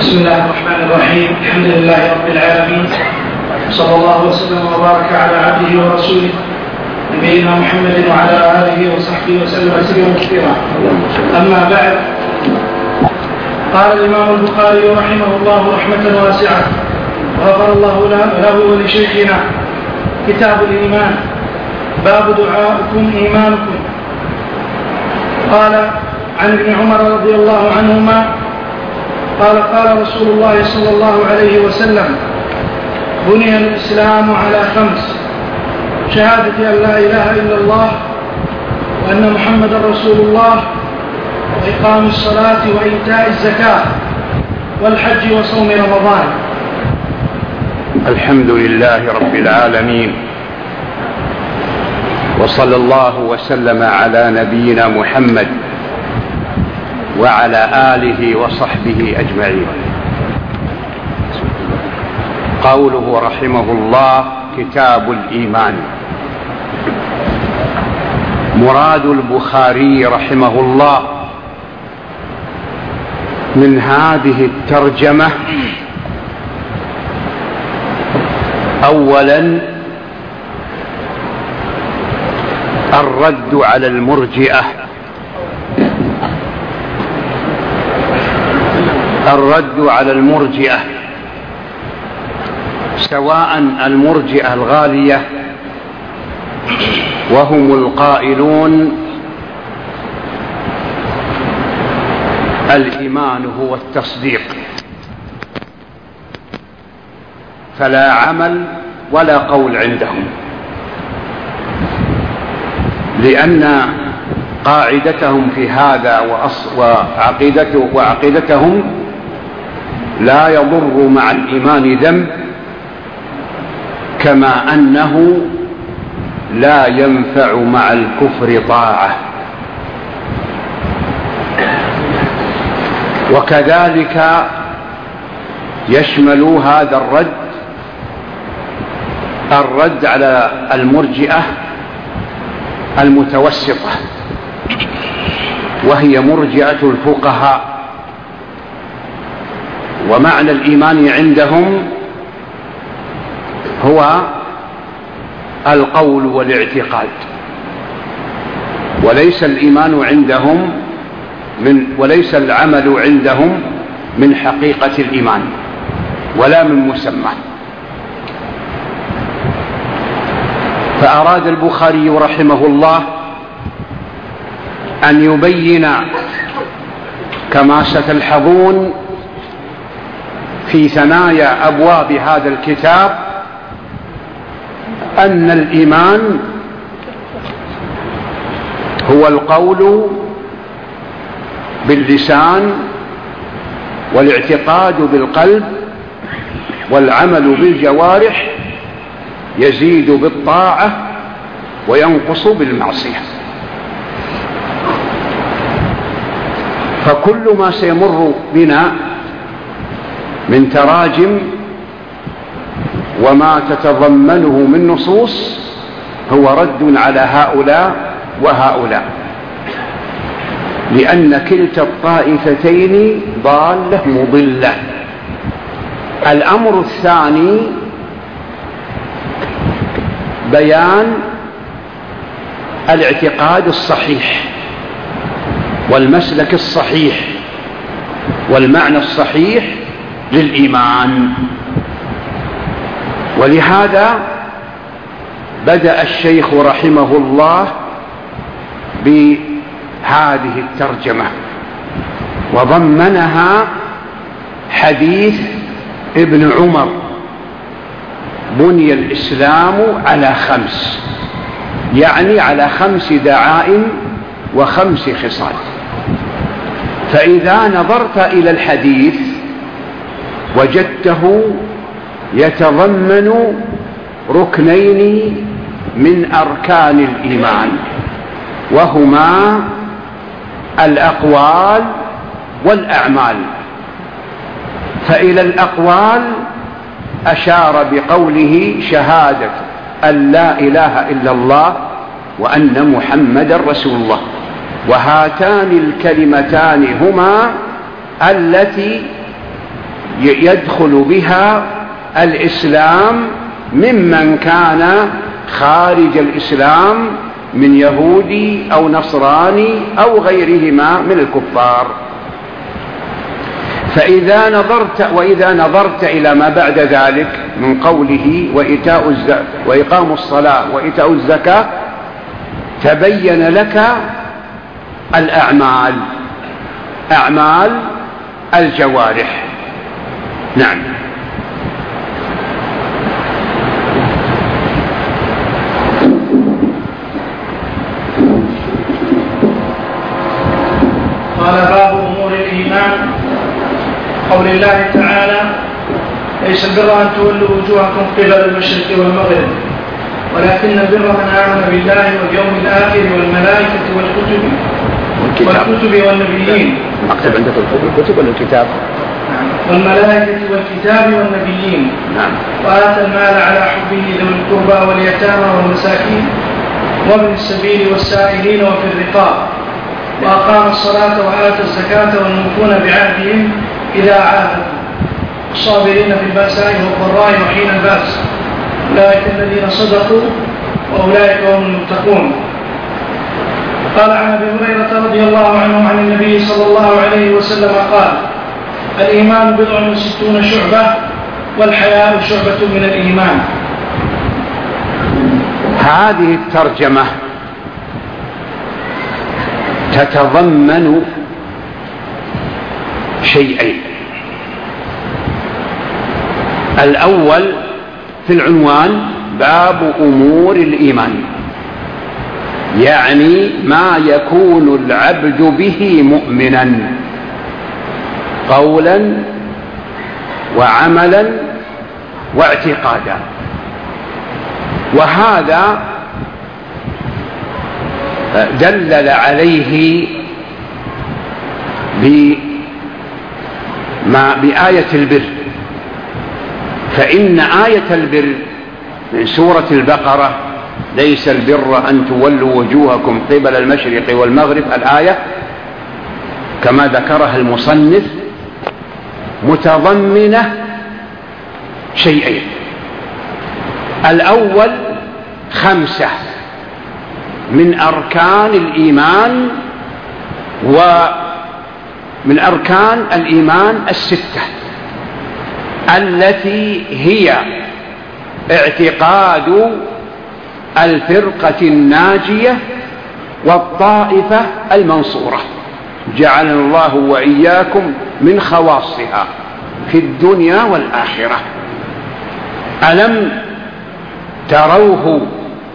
بسم الله الرحمن الرحيم. الحمد لله رب العالمين، صلى الله وسلم وبارك على عبده ورسوله نبينا محمد وعلى آله وصحبه وسلم تسليما كثيرا. أما بعد، قال الإمام البخاري رحمه الله رحمة واسعة وغفر الله له ولشيخنا: كتاب الإيمان، باب دعاؤكم إيمانكم. قال عن ابن عمر رضي الله عنهما قال: قال رسول الله صلى الله عليه وسلم: بني الإسلام على 5: شهادة أن لا إله إلا الله وأن محمدا رسول الله، وإقام الصلاة وإيتاء الزكاة، والحج وصوم رمضان. الحمد لله رب العالمين، وصلى الله وسلم على نبينا محمد وعلى آله وصحبه أجمعين. قوله رحمه الله: كتاب الإيمان. مراد البخاري رحمه الله من هذه الترجمة أولا الرد على المرجئة، سواء المرجئة الغالية وهم القائلون الإيمان هو التصديق، فلا عمل ولا قول عندهم، لأن قاعدتهم في هذا وعقيدتهم لا يضر مع الإيمان ذنب، كما أنه لا ينفع مع الكفر طاعة. وكذلك يشمل هذا الرد على المرجئة المتوسطة، وهي مرجئة الفقهاء. ومعنى الإيمان عندهم هو القول والاعتقاد، وليس الإيمان عندهم وليس العمل عندهم من حقيقة الإيمان ولا من مسمى. فأراد البخاري رحمه الله أن يبين، كما ستلحظون في ثنايا أبواب هذا الكتاب، أن الإيمان هو القول باللسان، والاعتقاد بالقلب، والعمل بالجوارح، يزيد بالطاعة وينقص بالمعصية. فكل ما سيمر بنا من تراجم وما تتضمنه من نصوص هو رد على هؤلاء وهؤلاء، لأن كلتا الطائفتين ضالة مضلة. الأمر الثاني بيان الاعتقاد الصحيح والمسلك الصحيح والمعنى الصحيح للإيمان. ولهذا بدأ الشيخ رحمه الله بهذه الترجمة، وضمنها حديث ابن عمر: بني الإسلام على 5، يعني على 5 دعائم و5 خصال. فإذا نظرت إلى الحديث وجدته يتضمن ركنين من أركان الإيمان، وهما الأقوال والأعمال. فإلى الأقوال أشار بقوله: شهادة أن لا إله إلا الله وأن محمدا رسول الله. وهاتان الكلمتان هما التي يدخل بها الإسلام ممن كان خارج الإسلام من يهودي أو نصراني أو غيرهما من الكفار. وإذا نظرت إلى ما بعد ذلك من قوله وإقام الصلاة وإيتاء الزكاة تبين لك الأعمال، أعمال الجوارح. نعم. قال باب أمور الإيمان. قول الله تعالى: ليس البر أن تولوا وجوهكم قبل المشرق والمغرب ولكن البر من آمن بالله واليوم الآخر والملائكة والكتب والنبيين. أكتب عندك الكتب ولا الكتاب؟ والملائكة والكتاب والنبيين. نعم. وآتى المال على حبه ذوي القربى واليتامى والمساكين وابن السبيل والسائلين وفي الرقاب وأقام الصلاة وآتى الزكاة والموفون بعهدهم إذا عاهدوا الصابرين في البأساء والضراء وحين البأس أولئك الذين صدقوا وأولئك هم المتقون. قال عن أبي هريرة رضي الله عنه عن النبي صلى الله عليه وسلم قال: الإيمان 60 شعبة والحياء شعبة من الإيمان. هذه الترجمة تتضمن شيئين. الأول في العنوان باب أمور الإيمان، يعني ما يكون العبد به مؤمنا قولا وعملا واعتقادا. وهذا دلل عليه بآية البر، فإن آية البر من سورة البقرة: ليس البر أن تولوا وجوهكم قبل المشرق والمغرب، الآية كما ذكرها المصنف متضمنة شيئين. الأول 5 من أركان الإيمان، ومن أركان الإيمان 6 التي هي اعتقاد الفرقة الناجية والطائفة المنصورة، جعلنا الله وإياكم من خواصها في الدنيا والآخرة. ألم تروه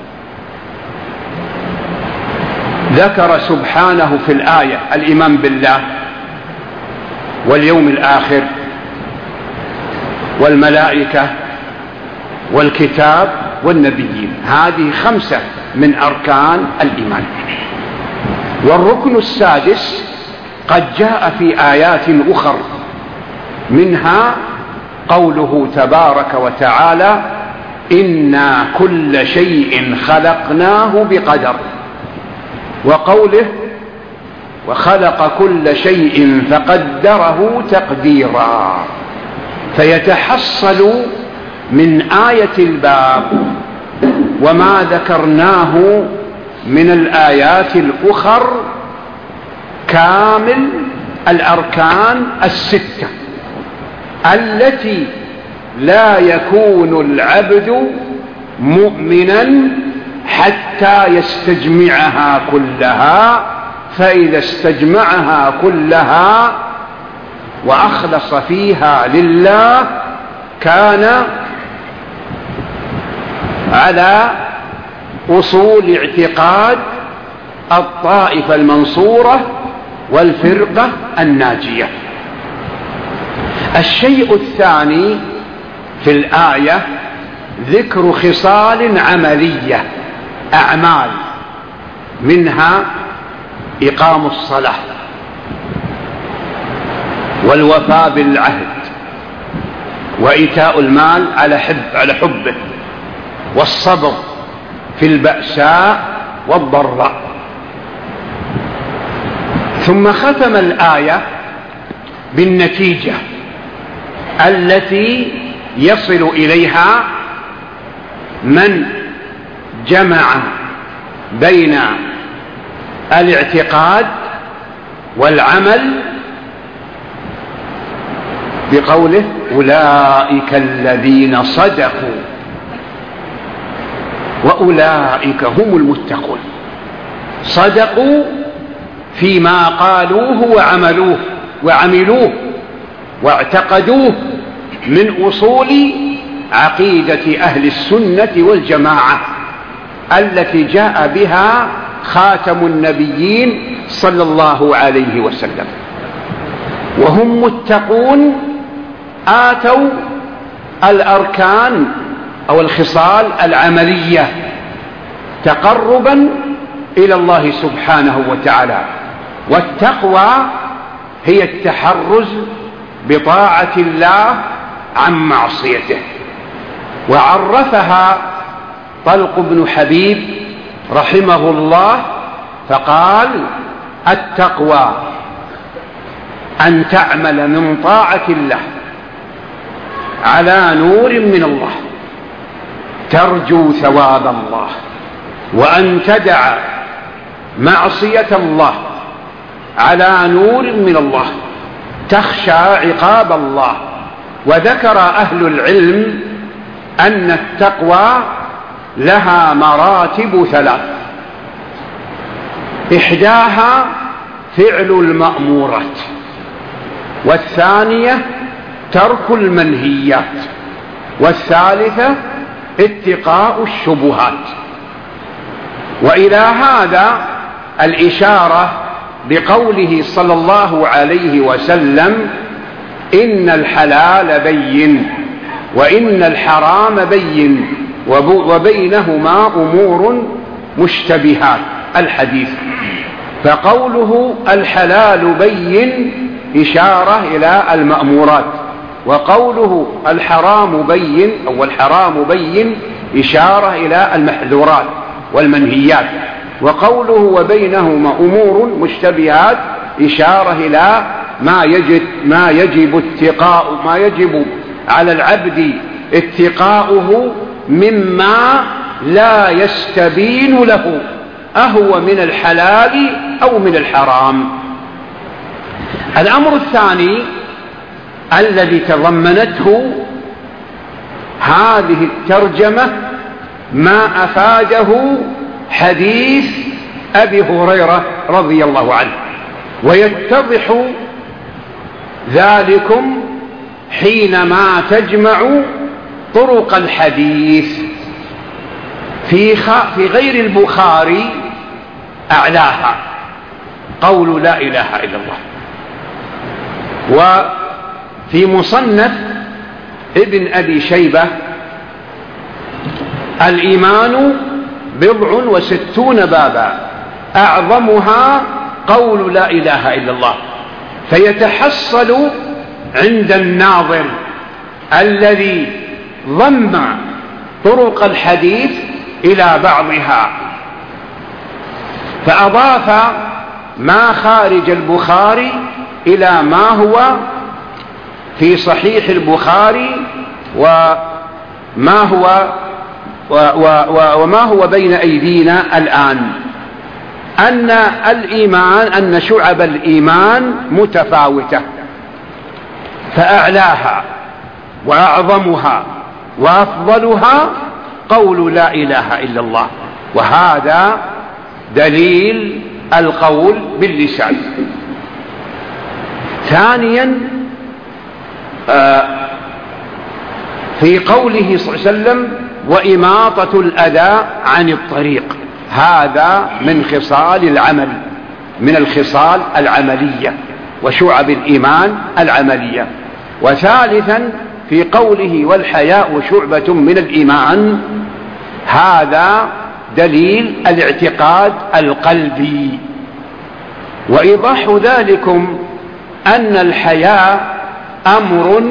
ذكر سبحانه في الآية الإيمان بالله واليوم الآخر والملائكة والكتاب والنبيين، هذه 5 من أركان الإيمان. والركن السادس قد جاء في آيات أخر، منها قوله تبارك وتعالى: إنا كل شيء خلقناه بقدر، وقوله: وخلق كل شيء فقدره تقديرا. فيتحصل من آية الباب وما ذكرناه من الآيات الأخر كامل الأركان 6 التي لا يكون العبد مؤمنا حتى يستجمعها كلها، فإذا استجمعها كلها وأخلص فيها لله كان على أصول اعتقاد الطائفة المنصورة والفرقة الناجية. الشيء الثاني في الآية ذكر خصال عملية، أعمال، منها إقام الصلاة والوفاء بالعهد وإيتاء المال على حبه والصبر في البأساء والضراء. ثم ختم الآية بالنتيجة، التي يصل إليها من جمع بين الاعتقاد والعمل بقوله أولئك الذين صدقوا وأولئك هم المتقون. صدقوا فيما قالوه وعملوه واعتقدوه من أصول عقيدة أهل السنة والجماعة التي جاء بها خاتم النبيين صلى الله عليه وسلم. وهم متقون آتوا الأركان أو الخصال العملية تقربا إلى الله سبحانه وتعالى. والتقوى هي التحرز بطاعة الله عن معصيته. وعرفها طلق بن حبيب رحمه الله فقال التقوى أن تعمل من طاعة الله على نور من الله ترجو ثواب الله، وأن تدع معصية الله على نور من الله تخشى عقاب الله. وذكر أهل العلم أن التقوى لها مراتب ثلاث: إحداها فعل المأمورات، والثانية ترك المنهيات، والثالثة اتقاء الشبهات. وإلى هذا الإشارة بقوله صلى الله عليه وسلم إن الحلال بين وإن الحرام بين وبينهما أمور مشتبهات الحديث. فقوله الحلال بين إشارة إلى المأمورات، وقوله الحرام بين أو الحرام بين إشارة إلى المحذورات والمنهيات، وقوله وبينهما أمور مشتبهات إشارة إلى ما يجب على العبد اتقاؤه مما لا يستبين له أهو من الحلال أو من الحرام. الأمر الثاني الذي تضمنته هذه الترجمة ما أفاده حديث أبي هريرة رضي الله عنه، ويتضح ذلكم حينما تجمع طرق الحديث في غير البخاري أعلاها قول لا إله إلا الله. وفي مصنف ابن أبي شيبة الإيمان 67 بابا أعظمها قول لا إله إلا الله. فيتحصل عند الناظر الذي ضم طرق الحديث إلى بعضها فأضاف ما خارج البخاري إلى ما هو في صحيح البخاري وما هو بين أيدينا الآن، أن شعب الإيمان متفاوتة، فأعلاها وأعظمها وأفضلها قول لا إله إلا الله. وهذا دليل القول باللسان. ثانيا في قوله صلى الله عليه وسلم وإماطة الأذى عن الطريق، هذا من خصال العمل، من الخصال العملية وشعب الإيمان العملية. وثالثا في قوله والحياء شعبة من الإيمان، هذا دليل الاعتقاد القلبي. وإيضاح ذلكم أن الحياء أمر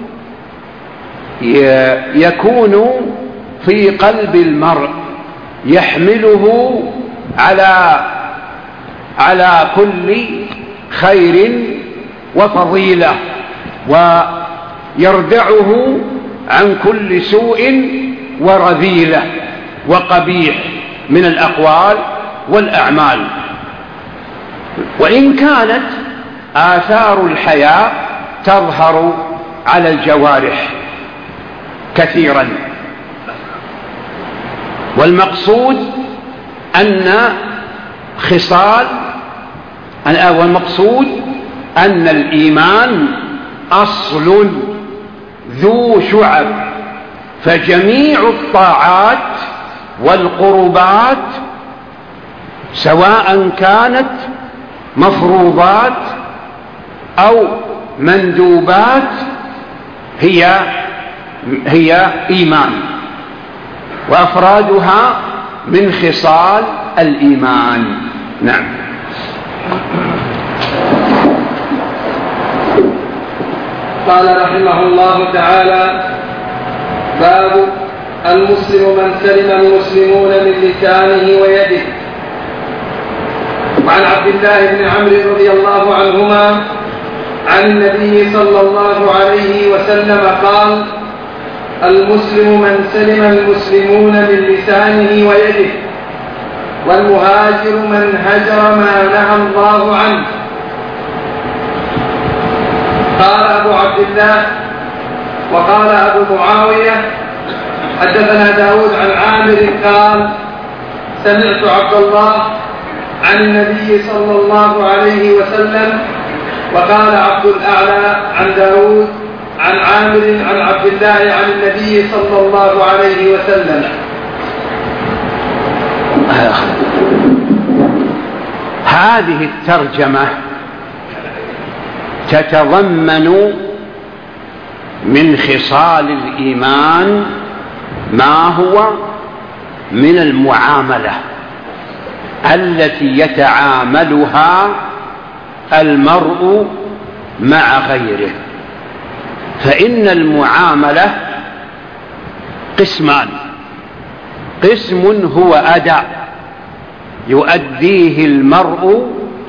يكون في قلب المرء يحمله على كل خير وفضيلة يردعه عن كل سوء ورذيلة وقبيح من الأقوال والأعمال. وإن كانت آثار الحياء تظهر على الجوارح كثيرا، والمقصود أن الإيمان أصل ذو شعب، فجميع الطاعات والقربات سواء كانت مفروضات أو مندوبات هي إيمان، وأفرادها من خصال الإيمان. نعم. قال رحمه الله تعالى: باب المسلم من سلم المسلمون من لسانه ويده. وعن عبد الله بن عمرو رضي الله عنهما عن النبي صلى الله عليه وسلم قال: المسلم من سلم المسلمون من لسانه ويده، والمهاجر من هجر ما نهى الله عنه. قال أبو عبد الله وقال أبو معاوية: حدثنا داود عن عامر قال: سمعت عبد الله عن النبي صلى الله عليه وسلم. وقال عبد الأعلى عن داود عن عامر عن عبد الله عن النبي صلى الله عليه وسلم. هذه الترجمة تتضمن من خصال الإيمان ما هو من المعاملة التي يتعاملها المرء مع غيره. فإن المعاملة قسمان: قسم هو أداء يؤديه المرء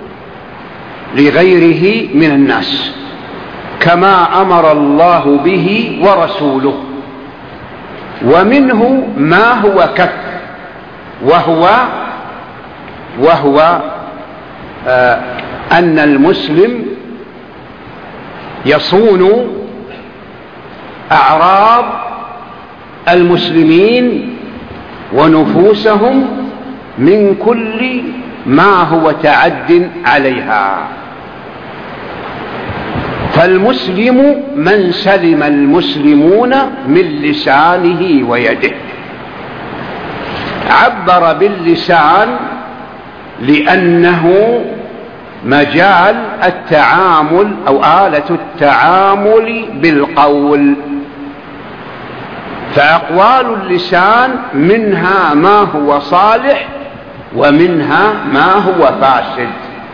لغيره من الناس كما أمر الله به ورسوله، ومنه ما هو كف، وهو أن المسلم يصون أعراض المسلمين ونفوسهم من كل ما هو تعد عليها. فالمسلم من سلم المسلمون من لسانه ويده. عبر باللسان لأنه مجال التعامل أو آلة التعامل بالقول، فأقوال اللسان منها ما هو صالح ومنها ما هو فاسد.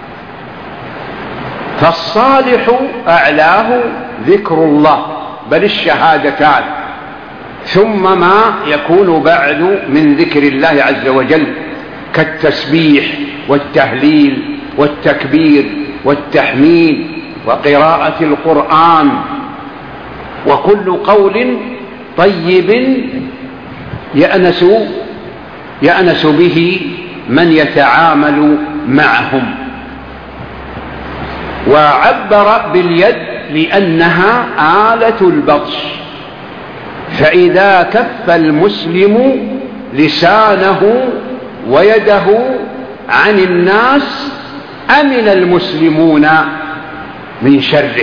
فالصالح أعلاه ذكر الله بل الشهادتان، ثم ما يكون بعد من ذكر الله عز وجل كالتسبيح والتهليل والتكبير والتحميد وقراءة القرآن، وكل قول طيب يأنس به من يتعامل معهم. وعبر باليد لأنها آلة البطش، فإذا كف المسلم لسانه ويده عن الناس أمن المسلمون من شره.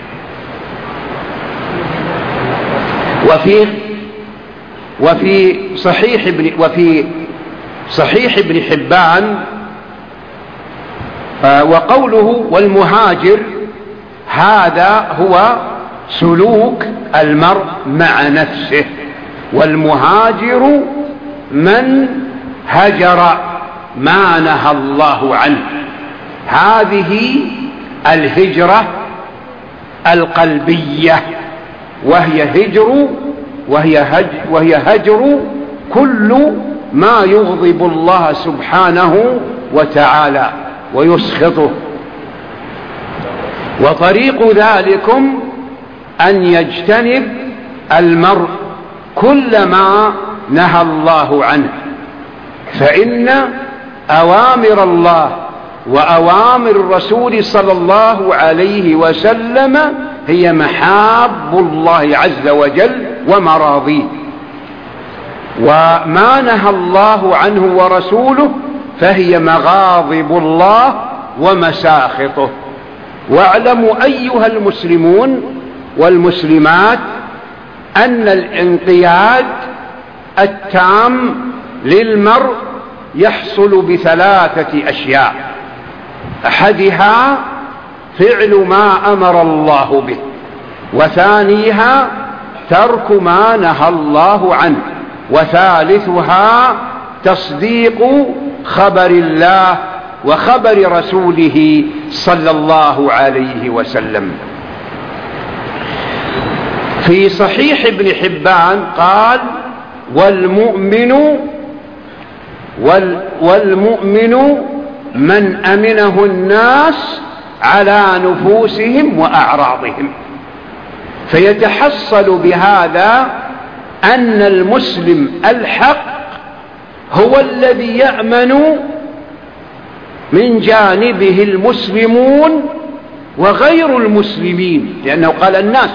وفي صحيح ابن حبان وقوله والمهاجر، هذا هو سلوك المرء مع نفسه، والمهاجر من هجر ما نهى الله عنه. هذه الهجرة القلبية، وهي هجر كل ما يغضب الله سبحانه وتعالى ويسخطه. وطريق ذلكم أن يجتنب المرء كل ما نهى الله عنه، فإن أوامر الله وأوامر الرسول صلى الله عليه وسلم هي محاب الله عز وجل ومراضيه، وما نهى الله عنه ورسوله فهي مغاضب الله ومساخطه. واعلموا أيها المسلمون والمسلمات أن الانقياد التام للمرء يحصل بثلاثة أشياء: أحدها فعل ما أمر الله به، وثانيها ترك ما نهى الله عنه، وثالثها تصديق خبر الله وخبر رسوله صلى الله عليه وسلم. في صحيح ابن حبان قال: والمؤمن من أمنه الناس على نفوسهم وأعراضهم. فيتحصل بهذا أن المسلم الحق هو الذي يأمن من جانبه المسلمون وغير المسلمين، لأنه قال الناس،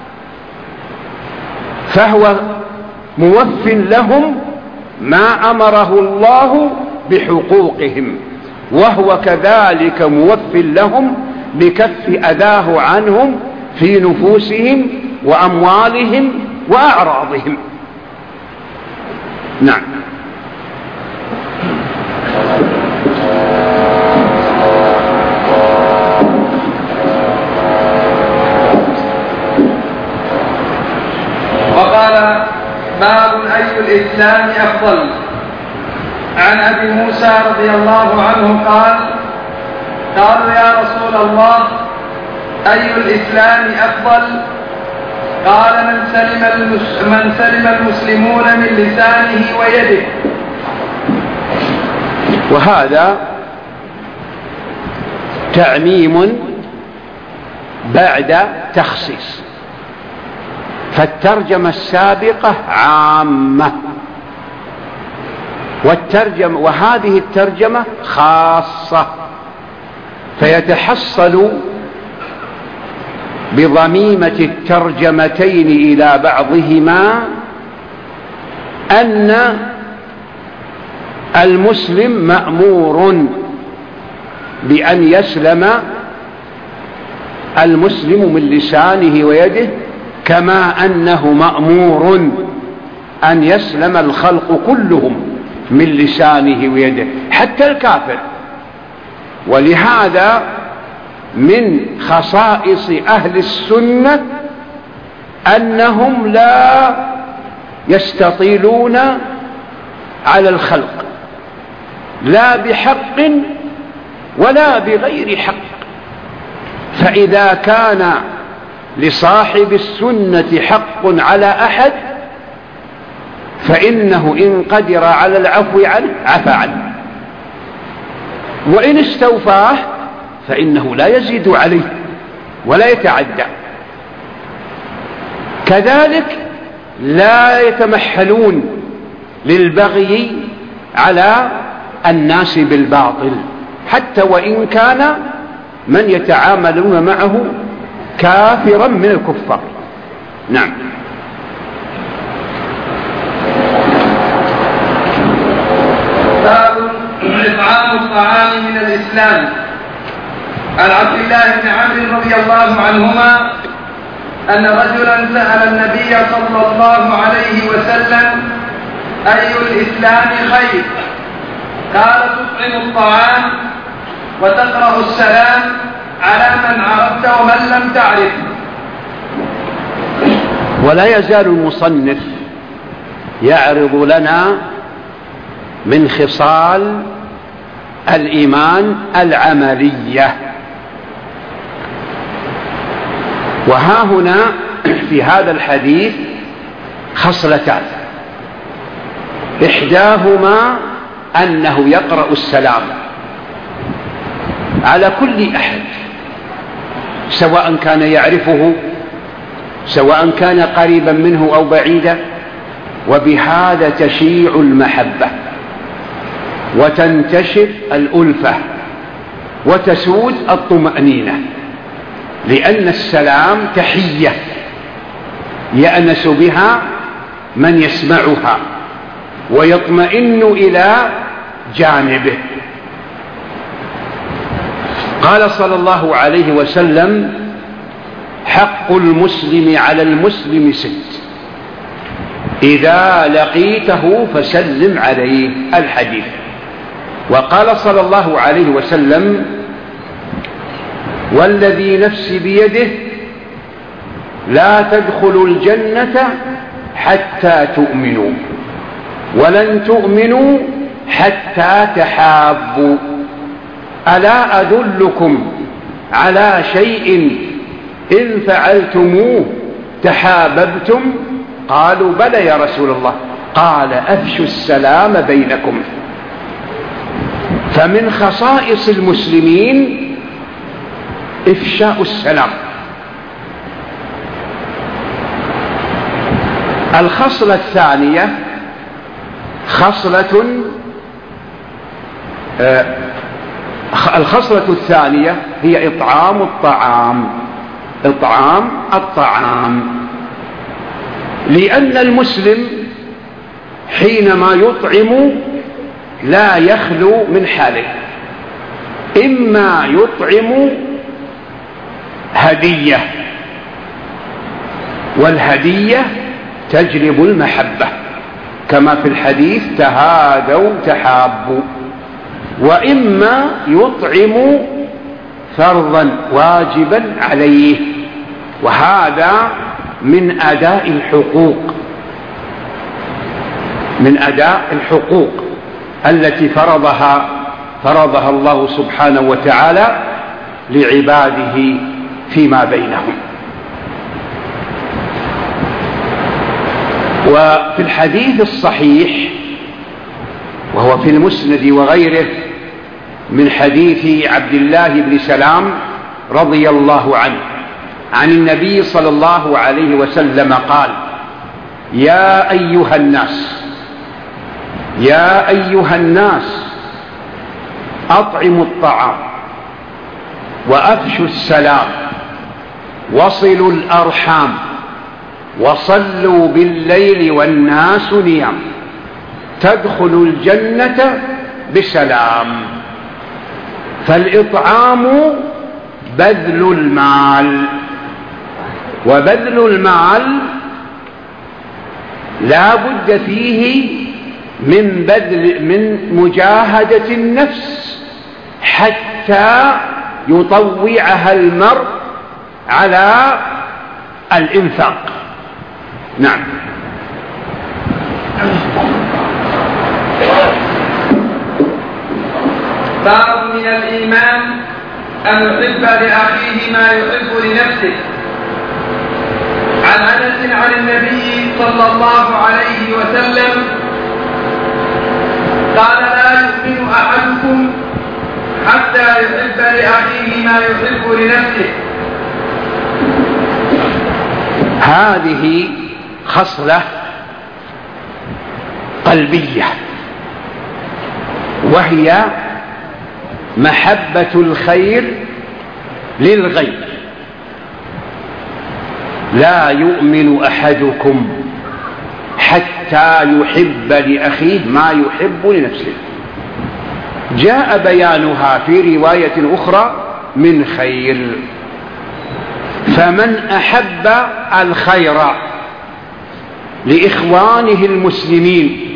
فهو موف لهم ما أمره الله بحقوقهم، وهو كذلك موف لهم بكف أذاه عنهم في نفوسهم وأموالهم وأعراضهم. نعم. وقال: باب أي الإسلام أفضل. عن أبي موسى رضي الله عنه قال: قالوا يا رسول الله أي الإسلام أفضل؟ قال: من سلم المسلمون من لسانه ويده. وهذا تعميم بعد تخصيص، فالترجمة السابقة عامة، وهذه الترجمة خاصة، فيتحصل بضميمة الترجمتين إلى بعضهما أن المسلم مأمور بأن يسلم المسلم من لسانه ويده، كما أنه مأمور أن يسلم الخلق كلهم من لسانه ويده حتى الكافر. ولهذا من خصائص أهل السنة أنهم لا يستطيلون على الخلق، لا بحق ولا بغير حق. فإذا كان لصاحب السنة حق على أحد فإنه إن قدر على العفو عنه عفى عنه، وإن استوفاه فإنه لا يزيد عليه ولا يتعدى. كذلك لا يتمحلون للبغي على الناس بالباطل، حتى وإن كان من يتعاملون معه كافرا من الكفار. نعم. باب إطعام الطعام من الإسلام. عن عبد الله بن عمرو رضي الله عنهما أن رجلا سأل النبي صلى الله عليه وسلم: أي الإسلام خير؟ قال: تطعم الطعام وتقرأ السلام على من عرفت ومن لم تعرف. ولا يزال المصنف يعرض لنا من خصال الإيمان العملية. وها هنا في هذا الحديث خصلتان: إحداهما أنه يقرأ السلام على كل أحد، سواء كان يعرفه سواء كان قريبا منه أو بعيدا، وبهذا تشيع المحبة وتنتشر الألفة وتسود الطمأنينة، لأن السلام تحية يأنس بها من يسمعها ويطمئن إلى جانبه. قال صلى الله عليه وسلم: حق المسلم على المسلم 6، إذا لقيته فسلم عليه. الحديث. وقال صلى الله عليه وسلم: والذي نفسي بيده لا تدخلوا الجنة حتى تؤمنوا، ولن تؤمنوا حتى تحابوا، ألا أدلكم على شيء إن فعلتموه تحاببتم؟ قالوا: بلى يا رسول الله. قال: أفشوا السلام بينكم. فمن خصائص المسلمين إفشاء السلام. الخصلة الثانية الخصلة الثانية هي إطعام الطعام. إطعام الطعام، لأن المسلم حينما يطعم لا يخلو من حاله: إما يطعم هدية، والهدية تجلب المحبة كما في الحديث: تهادوا تحابوا. وإما يطعم فرضا واجبا عليه، وهذا من أداء الحقوق، من أداء الحقوق التي فرضها الله سبحانه وتعالى لعباده فيما بينهم. وفي الحديث الصحيح وهو في المسند وغيره من حديث عبد الله بن سلام رضي الله عنه عن النبي صلى الله عليه وسلم قال: يا أيها الناس أطعموا الطعام وأفشوا السلام وصلوا الأرحام وصلوا بالليل والناس نيام تدخلوا الجنة بسلام. فالإطعام بذل المال، وبذل المال لا بد فيه من مجاهدة النفس حتى يطوعها المرء على الإنفاق. نعم. باب من الإيمان أن يحب لأخيه ما يحب لنفسه. عن أنس عن النبي صلى الله عليه وسلم قال: لا يؤمن أحدكم حتى يحب لأخيه ما يحب لنفسه. هذه خصلة قلبية، وهي محبة الخير للغير. لا يؤمن أحدكم حتى يحب لأخيه ما يحب لنفسه. جاء بيانها في رواية أخرى من خير. فمن أحب الخير لإخوانه المسلمين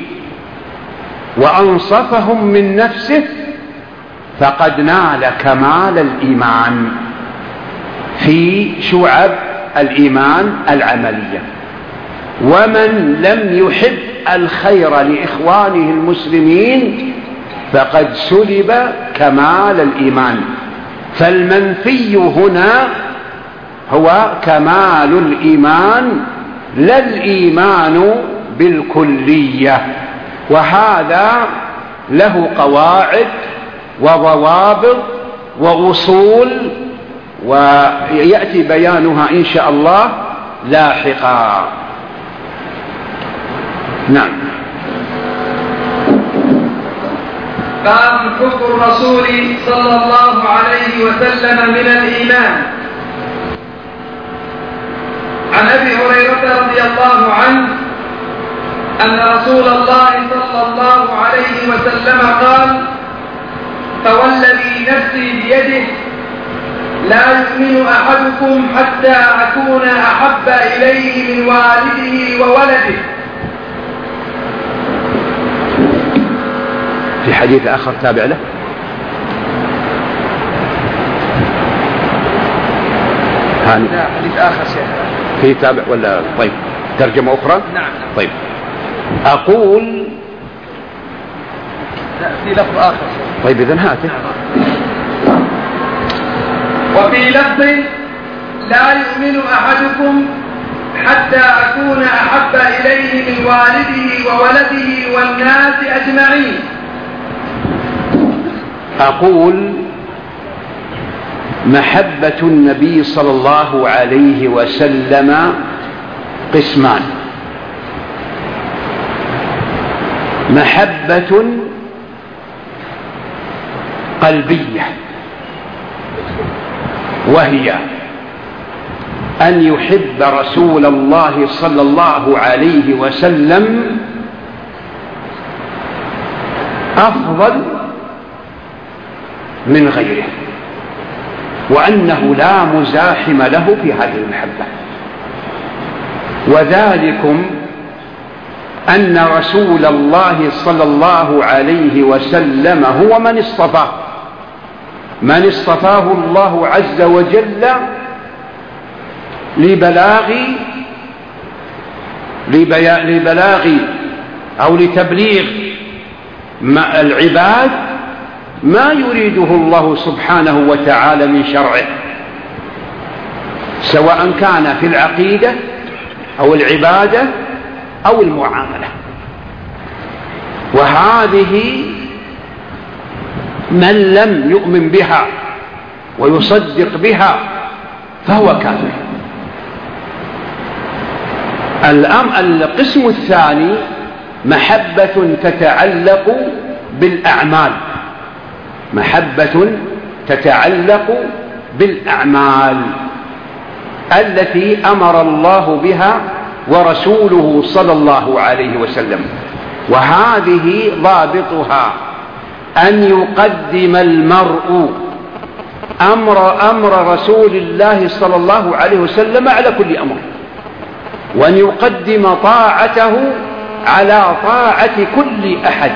وأنصفهم من نفسه فقد نال كمال الإيمان في شعب الإيمان العملية. ومن لم يحب الخير لإخوانه المسلمين فقد سلب كمال الإيمان. فالمنفي هنا هو كمال الإيمان لا الإيمان بالكلية، وهذا له قواعد وضوابط وأصول، ويأتي بيانها إن شاء الله لاحقا. نعم. باب حب الرسول صلى الله عليه وسلم من الإيمان. عن أبي هريرة رضي الله عنه أن رسول الله صلى الله عليه وسلم قال: فوالذي نفسي بيده لا يؤمن أحدكم حتى أكون أحب إليه من والده وولده. في حديث آخر تابع له؟ لا، حديث آخر شيخ. في تابع ولا؟ طيب، ترجمة أخرى؟ نعم. طيب، أقول لا، في لفظ آخر. طيب، إذن هاته. وفي لفظ: لا يؤمن أحدكم حتى أكون أحب إليه من والده وولده والناس أجمعين. أقول: محبة النبي صلى الله عليه وسلم قسمان: محبة قلبية، وهي أن يحب رسول الله صلى الله عليه وسلم أفضل من غيره، وأنه لا مزاحم له في هذه المحبة. وذلكم أن رسول الله صلى الله عليه وسلم هو من اصطفاه، من اصطفاه الله عز وجل لبلاغ أو لتبليغ العباد ما يريده الله سبحانه وتعالى من شرعه، سواء كان في العقيدة أو العبادة أو المعاملة. وهذه من لم يؤمن بها ويصدق بها فهو كافر. القسم الثاني محبة تتعلق بالأعمال، محبة تتعلق بالأعمال التي أمر الله بها ورسوله صلى الله عليه وسلم، وهذه ضابطها أن يقدم المرء أمر رسول الله صلى الله عليه وسلم على كل أمر، وأن يقدم طاعته على طاعة كل أحد.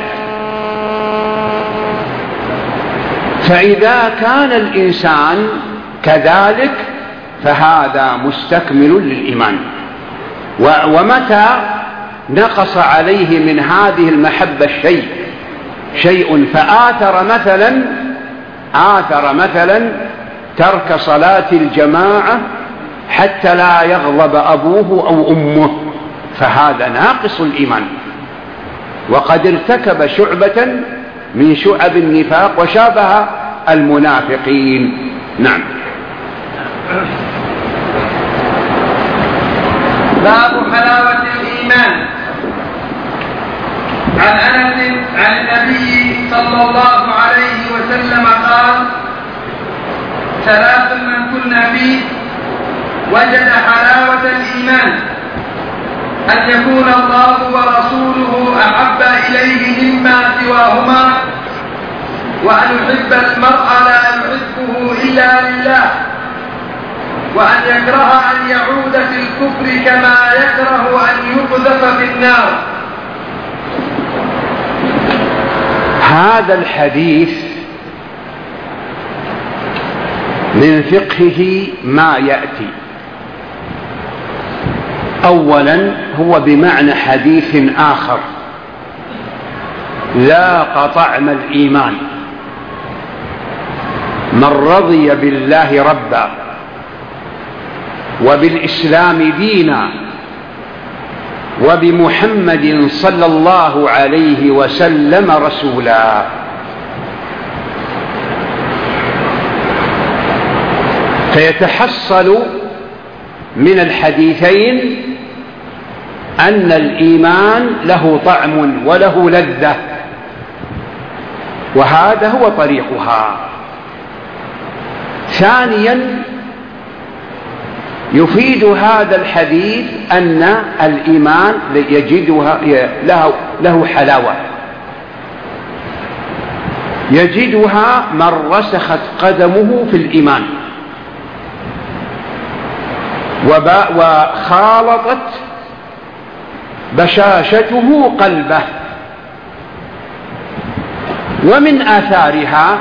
فإذا كان الإنسان كذلك فهذا مستكمل للإيمان. ومتى نقص عليه من هذه المحبة شيء فآثر مثلا ترك صلاة الجماعة حتى لا يغضب أبوه أو أمه، فهذا ناقص الإيمان، وقد ارتكب شعبة من شعب النفاق وشابه المنافقين. نعم. باب حلاوة الإيمان. عن أنس عن النبي صلى الله عليه وسلم قال: ثلاث من كن فيه وجد حلاوة الإيمان: أن يكون الله ورسوله أحب إليه مما سواهما، وأن يحب المرء لا يحبه إلا لله، وأن يكره أن يعود في الكفر كما يكره أن يقذف في النار. هذا الحديث من فقهه ما يأتي. أولا هو بمعنى حديث آخر: ذاق طعم الإيمان من رضي بالله ربا وبالإسلام دينا وبمحمد صلى الله عليه وسلم رسولا. فيتحصل من الحديثين أن الإيمان له طعم وله لذة، وهذا هو طريقها. ثانيا، يفيد هذا الحديث أن الإيمان له حلاوة يجدها من رسخت قدمه في الإيمان وخالطت بشاشته قلبه. ومن آثارها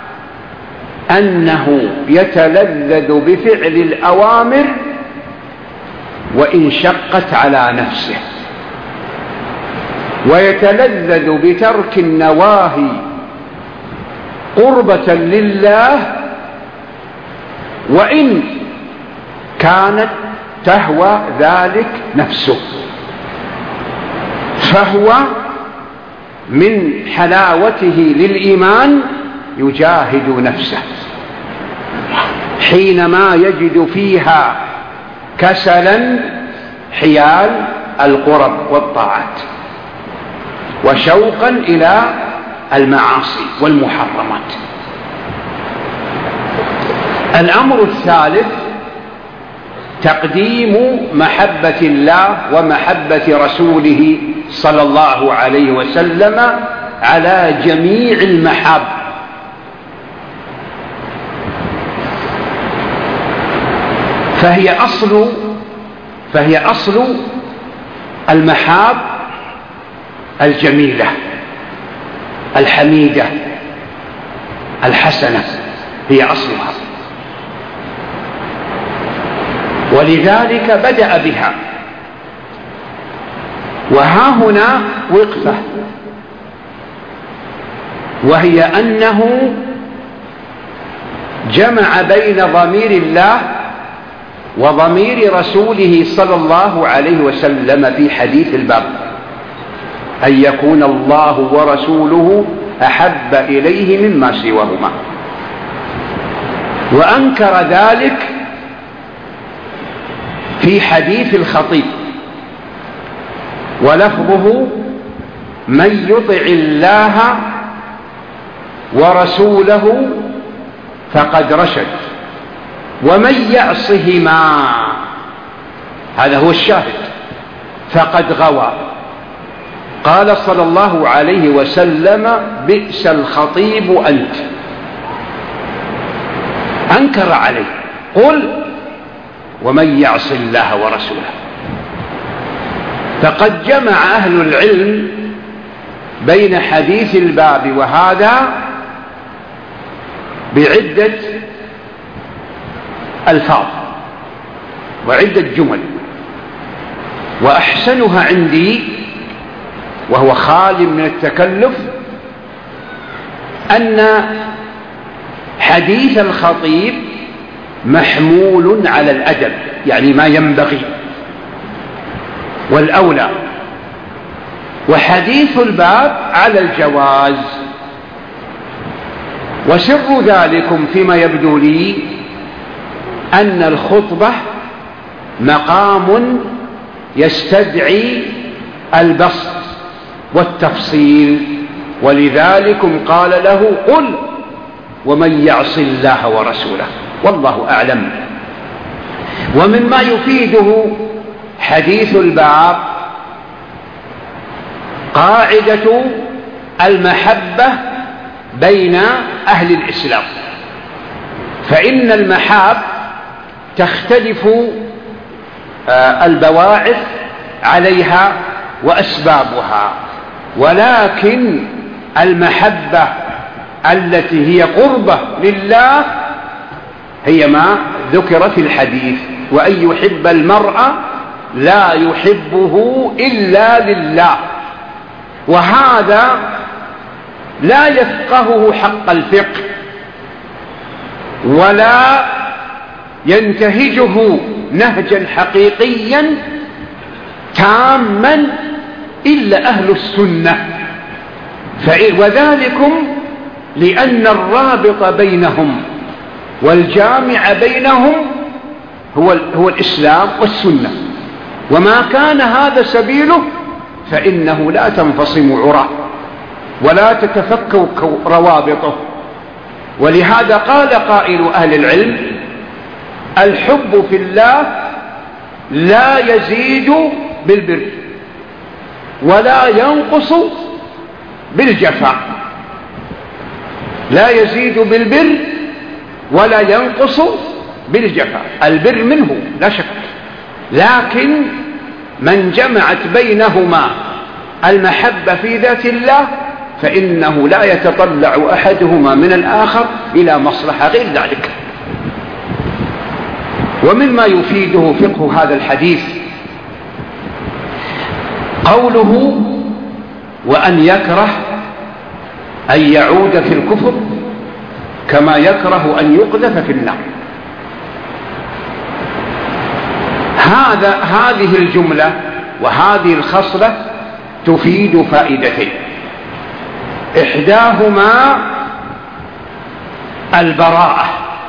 أنه يتلذذ بفعل الأوامر وإن شقت على نفسه، ويتلذذ بترك النواهي قربة لله وإن كانت تهوى ذلك نفسه. فهو من حلاوته للإيمان يجاهد نفسه حينما يجد فيها كسلا حيال القرب والطاعات وشوقا إلى المعاصي والمحرمات. الأمر الثالث تقديم محبة الله ومحبة رسوله صلى الله عليه وسلم على جميع المحاب. فهي أصل المحاب الجميلة الحميدة الحسنة، هي أصلها، ولذلك بدأ بها. وها هنا وقفة، وهي أنه جمع بين ضمير الله وضمير رسوله صلى الله عليه وسلم في حديث الباب، أن يكون الله ورسوله أحب إليه مما سواهما. وأنكر ذلك في حديث الخطيب، ولفظه: من يطع الله ورسوله فقد رشد ومن يعصهما، هذا هو الشاهد، فقد غوى. قال صلى الله عليه وسلم: بئس الخطيب أنت. أنكر عليه، قل: ومن يعص الله ورسوله. فقد جمع أهل العلم بين حديث الباب وهذا بعدة ألفاظ وعدة جمل، وأحسنها عندي وهو خال من التكلف أن حديث الخطيب محمول على الأدب، يعني ما ينبغي والأولى، وحديث الباب على الجواز. وسر ذلكم فيما يبدو لي أن الخطبة مقام يستدعي البسط والتفصيل، ولذلكم قال له: قل ومن يعص الله ورسوله، والله أعلم. ومما يفيده حديث الباب قاعدة المحبة بين أهل الإسلام، فإن المحاب تختلف البواعث عليها وأسبابها، ولكن المحبة التي هي قربة لله هي ما ذكر في الحديث: وأن يحب المرء لا يحبه إلا لله. وهذا لا يفقهه حق الفقه ولا ينتهجه نهجا حقيقيا تاما إلا أهل السنة، وذلكم لأن الرابط بينهم والجامع بينهم هو الإسلام والسنة، وما كان هذا سبيله فإنه لا تنفصم عراه ولا تتفكك روابطه. ولهذا قال قائل أهل العلم: الحب في الله لا يزيد بالبر ولا ينقص بالجفاء. لا يزيد بالبر ولا ينقص بالجفاء. البر منه لا شك، لكن من جمعت بينهما المحبة في ذات الله فإنه لا يتطلع أحدهما من الآخر إلى مصلحة غير ذلك. ومما يفيده فقه هذا الحديث قوله: وأن يكره أن يعود في الكفر كما يكره أن يقذف في النار. هذه الجملة وهذه الخصلة تفيد فائدتين: إحداهما البراءة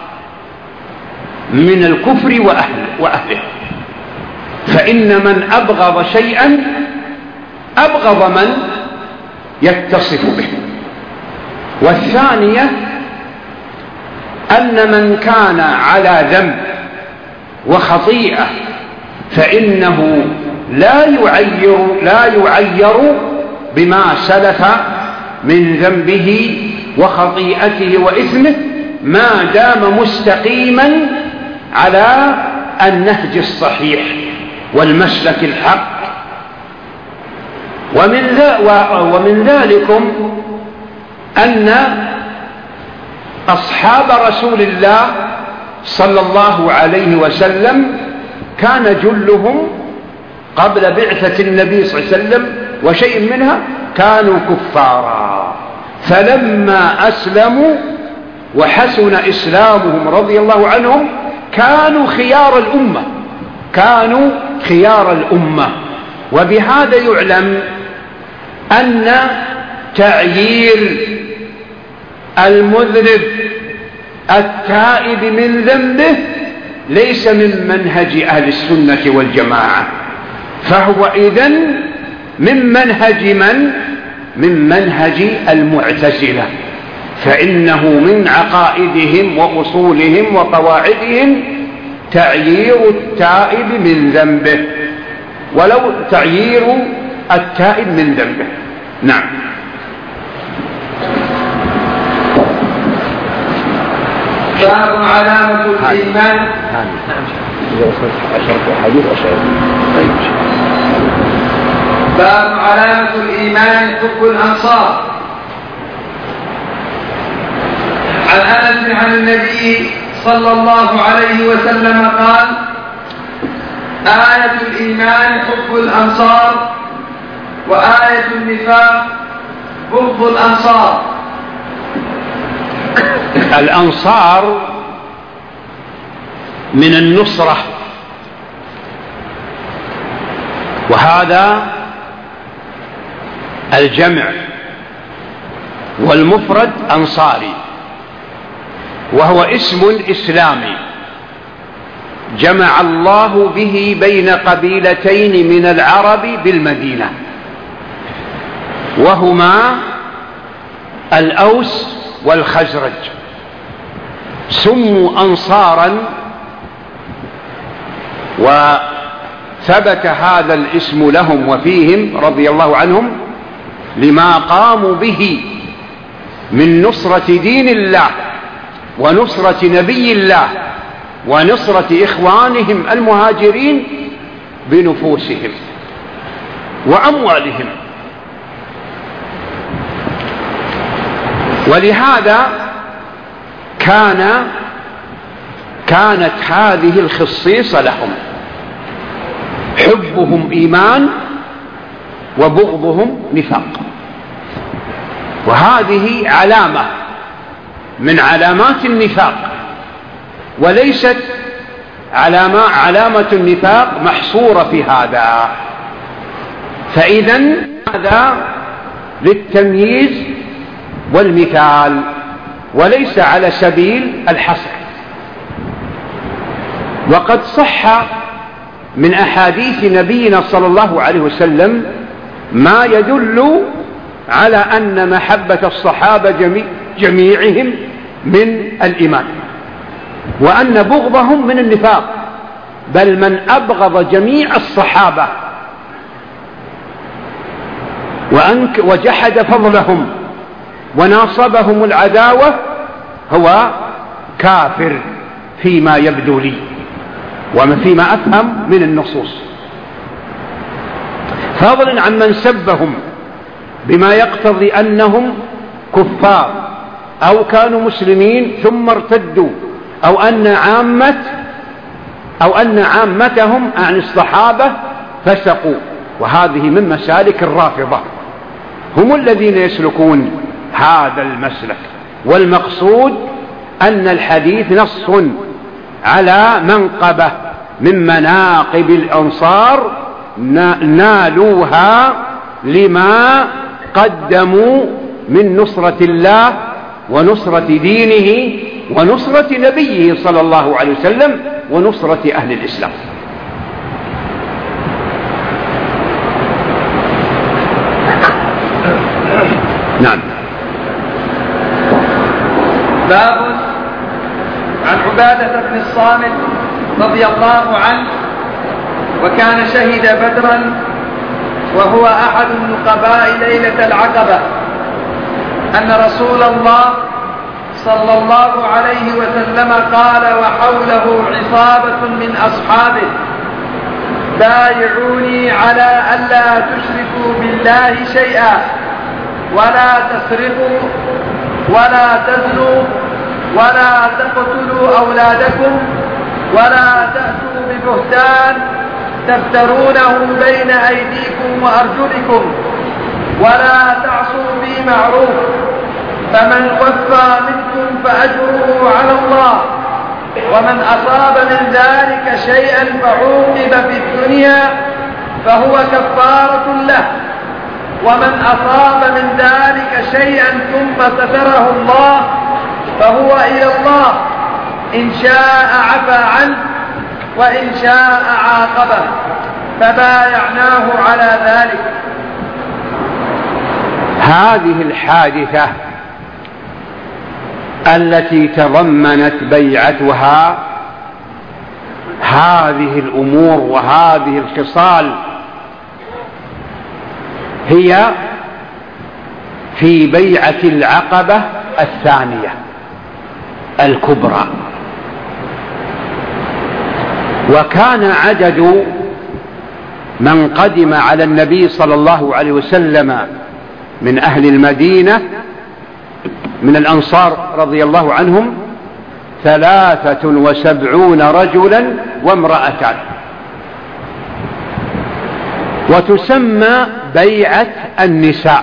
من الكفر وأهله، فإن من أبغض شيئا أبغض من يتصف به. والثانية أن من كان على ذنب وخطيئة فإنه لا يعير بما سلف من ذنبه وخطيئته وإثمه ما دام مستقيما على النهج الصحيح والمسلك الحق. ومن ذلكم أن أصحاب رسول الله صلى الله عليه وسلم كان جلهم قبل بعثة النبي صلى الله عليه وسلم وشيء منها كانوا كفارا، فلما أسلموا وحسن إسلامهم رضي الله عنهم كانوا خيار الأمة. وبهذا يعلم أن تعيير المذنب التائب من ذنبه ليس من منهج أهل السنة والجماعة، فهو إذن من منهج المعتزلة، فإنه من عقائدهم وأصولهم وقواعدهم تعيير التائب من ذنبه، ولو تعيير التائب من ذنبه. نعم. باب علامة الإيمان. باب علامة الإيمان حب الأنصار. عن أنس عن النبي صلى الله عليه وسلم قال: آية الإيمان حب الأنصار، وآية النفاق بغض الأنصار. الأنصار من النصرة، وهذا الجمع، والمفرد أنصاري، وهو اسم إسلامي جمع الله به بين قبيلتين من العرب بالمدينة، وهما الأوس والخزرج، سموا أنصارا، وثبت هذا الاسم لهم وفيهم رضي الله عنهم لما قاموا به من نصرة دين الله ونصرة نبي الله ونصرة إخوانهم المهاجرين بنفوسهم وأموالهم. ولهذا كانت هذه الخصيصة لهم: حبهم إيمان وبغضهم نفاق. وهذه علامة من علامات النفاق، وليست علامة النفاق محصورة في هذا، فإذن هذا للتمييز والمثال وليس على سبيل الحصر. وقد صح من أحاديث نبينا صلى الله عليه وسلم ما يدل على أن محبة الصحابة جميعهم من الإيمان، وأن بغضهم من النفاق، بل من أبغض جميع الصحابة وجحد فضلهم وناصبهم العداوة هو كافر فيما يبدو لي وفيما أفهم من النصوص، فضلا عن من سبهم بما يقتضي أنهم كفار أو كانوا مسلمين ثم ارتدوا، أو أن عامتهم عن الصحابة فسقوا، وهذه من مسالك الرافضة، هم الذين يسلكون هذا المسلك. والمقصود أن الحديث نص على منقبة من مناقب الأنصار نالوها لما قدموا من نصرة الله ونصرة دينه ونصرة نبيه صلى الله عليه وسلم ونصرة أهل الإسلام. نعم. باب عن عبادة بن الصامت رضي الله عنه، وكان شهد بدرا وهو أحد النقباء ليلة العقبة، أن رسول الله صلى الله عليه وسلم قال وحوله عصابة من أصحابه: بايعوني على ألا تشركوا بالله شيئا، ولا تسرقوا، ولا تزنوا، ولا تقتلوا أولادكم، ولا تأتوا ببهتان تفترونه بين أيديكم وأرجلكم، ولا تعصوا في معروف، فمن وفى منكم فأجره على الله، ومن أصاب من ذلك شيئا فعوقب في الدنيا فهو كفارة له، ومن أصاب من ذلك شيئا ثم ستره الله فهو إلى الله، إن شاء عفى عنه وإن شاء عاقبه، فبايعناه على ذلك. هذه الحادثة التي تضمنت بيعتها هذه الأمور وهذه الخصال هي في بيعة العقبة الثانية الكبرى، وكان عدد من قدم على النبي صلى الله عليه وسلم من أهل المدينة من الأنصار رضي الله عنهم 73 رجلا وامرأتان، وتسمى بيعة النساء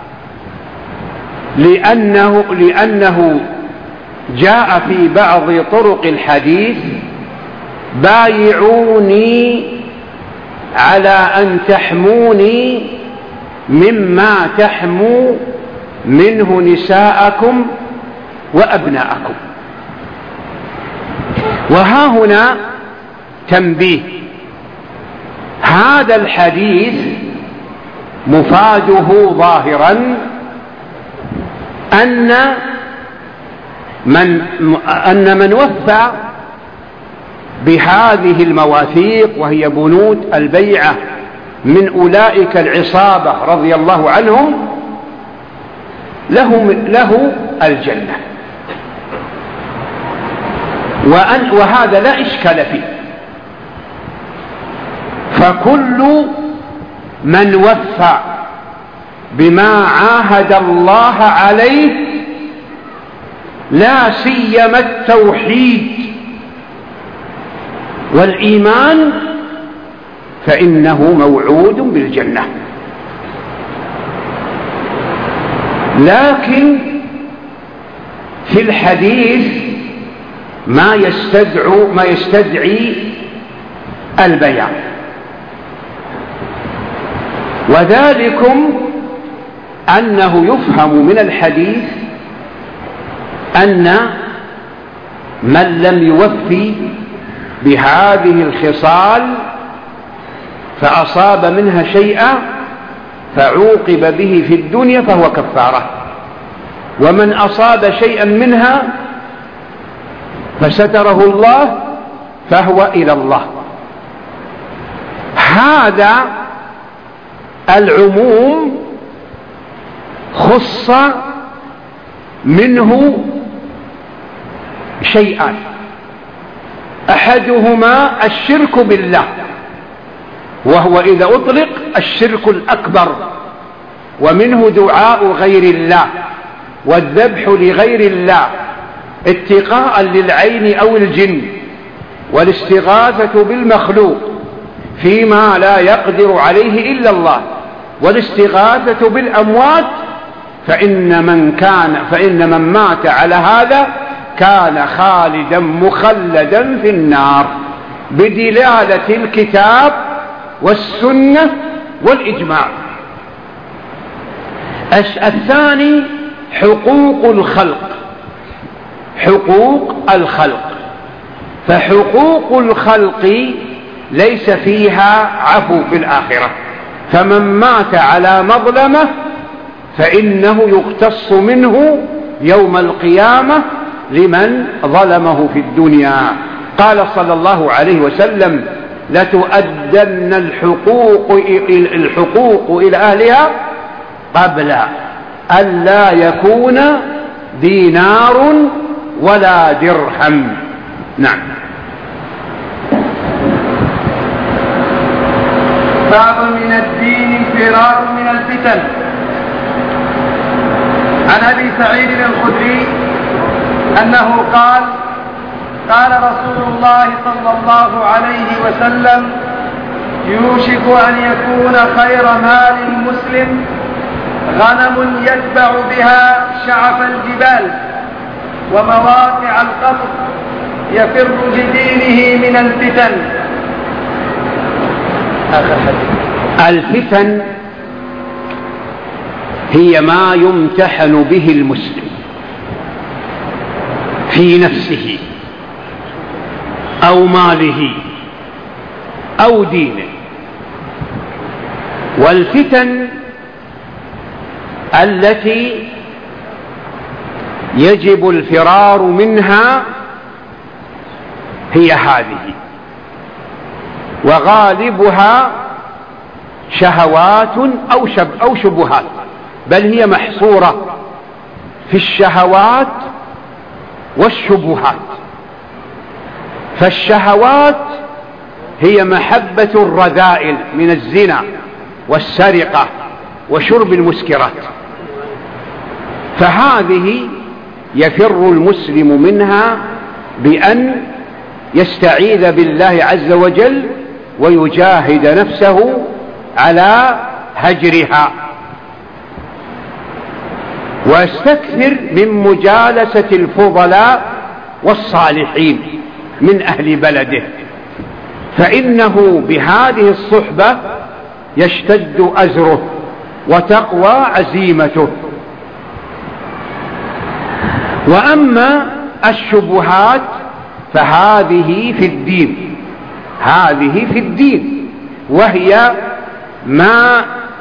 لأنه جاء في بعض طرق الحديث: بايعوني على أن تحموني مما تحموا منه نساءكم وأبناءكم. وها هنا تنبيه: هذا الحديث مفاده ظاهرا أن من وفى بهذه المواثيق وهي بنود البيعة من أولئك العصابة رضي الله عنهم له الجنة، وهذا لا إشكال فيه. فكل من وفى بما عاهد الله عليه، لا سيما التوحيد والإيمان، فإنه موعود بالجنة. لكن في الحديث ما يستدعي البيان، وذلكم أنه يفهم من الحديث أن من لم يوفي بهذه الخصال فأصاب منها شيئا فعوقب به في الدنيا فهو كفارة، ومن أصاب شيئا منها فستره الله فهو إلى الله. هذا العموم خص منه شيئان، أحدهما الشرك بالله، وهو إذا أطلق الشرك الأكبر، ومنه دعاء غير الله والذبح لغير الله اتقاء للعين أو الجن، والاستغاثة بالمخلوق فيما لا يقدر عليه إلا الله، والاستغاثة بالأموات، فإن من مات على هذا كان خالدا مخلدا في النار بدلالة الكتاب والسنة والإجماع. الثاني حقوق الخلق. حقوق الخلق، فحقوق الخلق ليس فيها عفو في الآخرة، فمن مات على مظلمة فإنه يقتص منه يوم القيامة لمن ظلمه في الدنيا. قال صلى الله عليه وسلم: لتؤدن الحقوق إلى أهلها قبل أن لا يكون دينار ولا درهم. نعم. باب من الدين فرار من الفتن. عن أبي سعيد الخدري أنه قال: قال رسول الله صلى الله عليه وسلم: يوشك أن يكون خير مال المسلم غنم يتبع بها شعف الجبال ومواقع القبر يفر بدينه من الفتن. الفتن هي ما يمتحن به المسلم في نفسه أو ماله أو دينه. والفتن التي يجب الفرار منها هي هذه، وغالبها شهوات أو شبهات، بل هي محصورة في الشهوات والشبهات. فالشهوات هي محبة الرذائل من الزنا والسرقة وشرب المسكرات، فهذه يفر المسلم منها بأن يستعيذ بالله عز وجل ويجاهد نفسه على هجرها، ويستكثر من مجالسة الفضلاء والصالحين من أهل بلده، فإنه بهذه الصحبة يشتد أزره وتقوى عزيمته. وأما الشبهات فهذه في الدين، هذه في الدين، وهي ما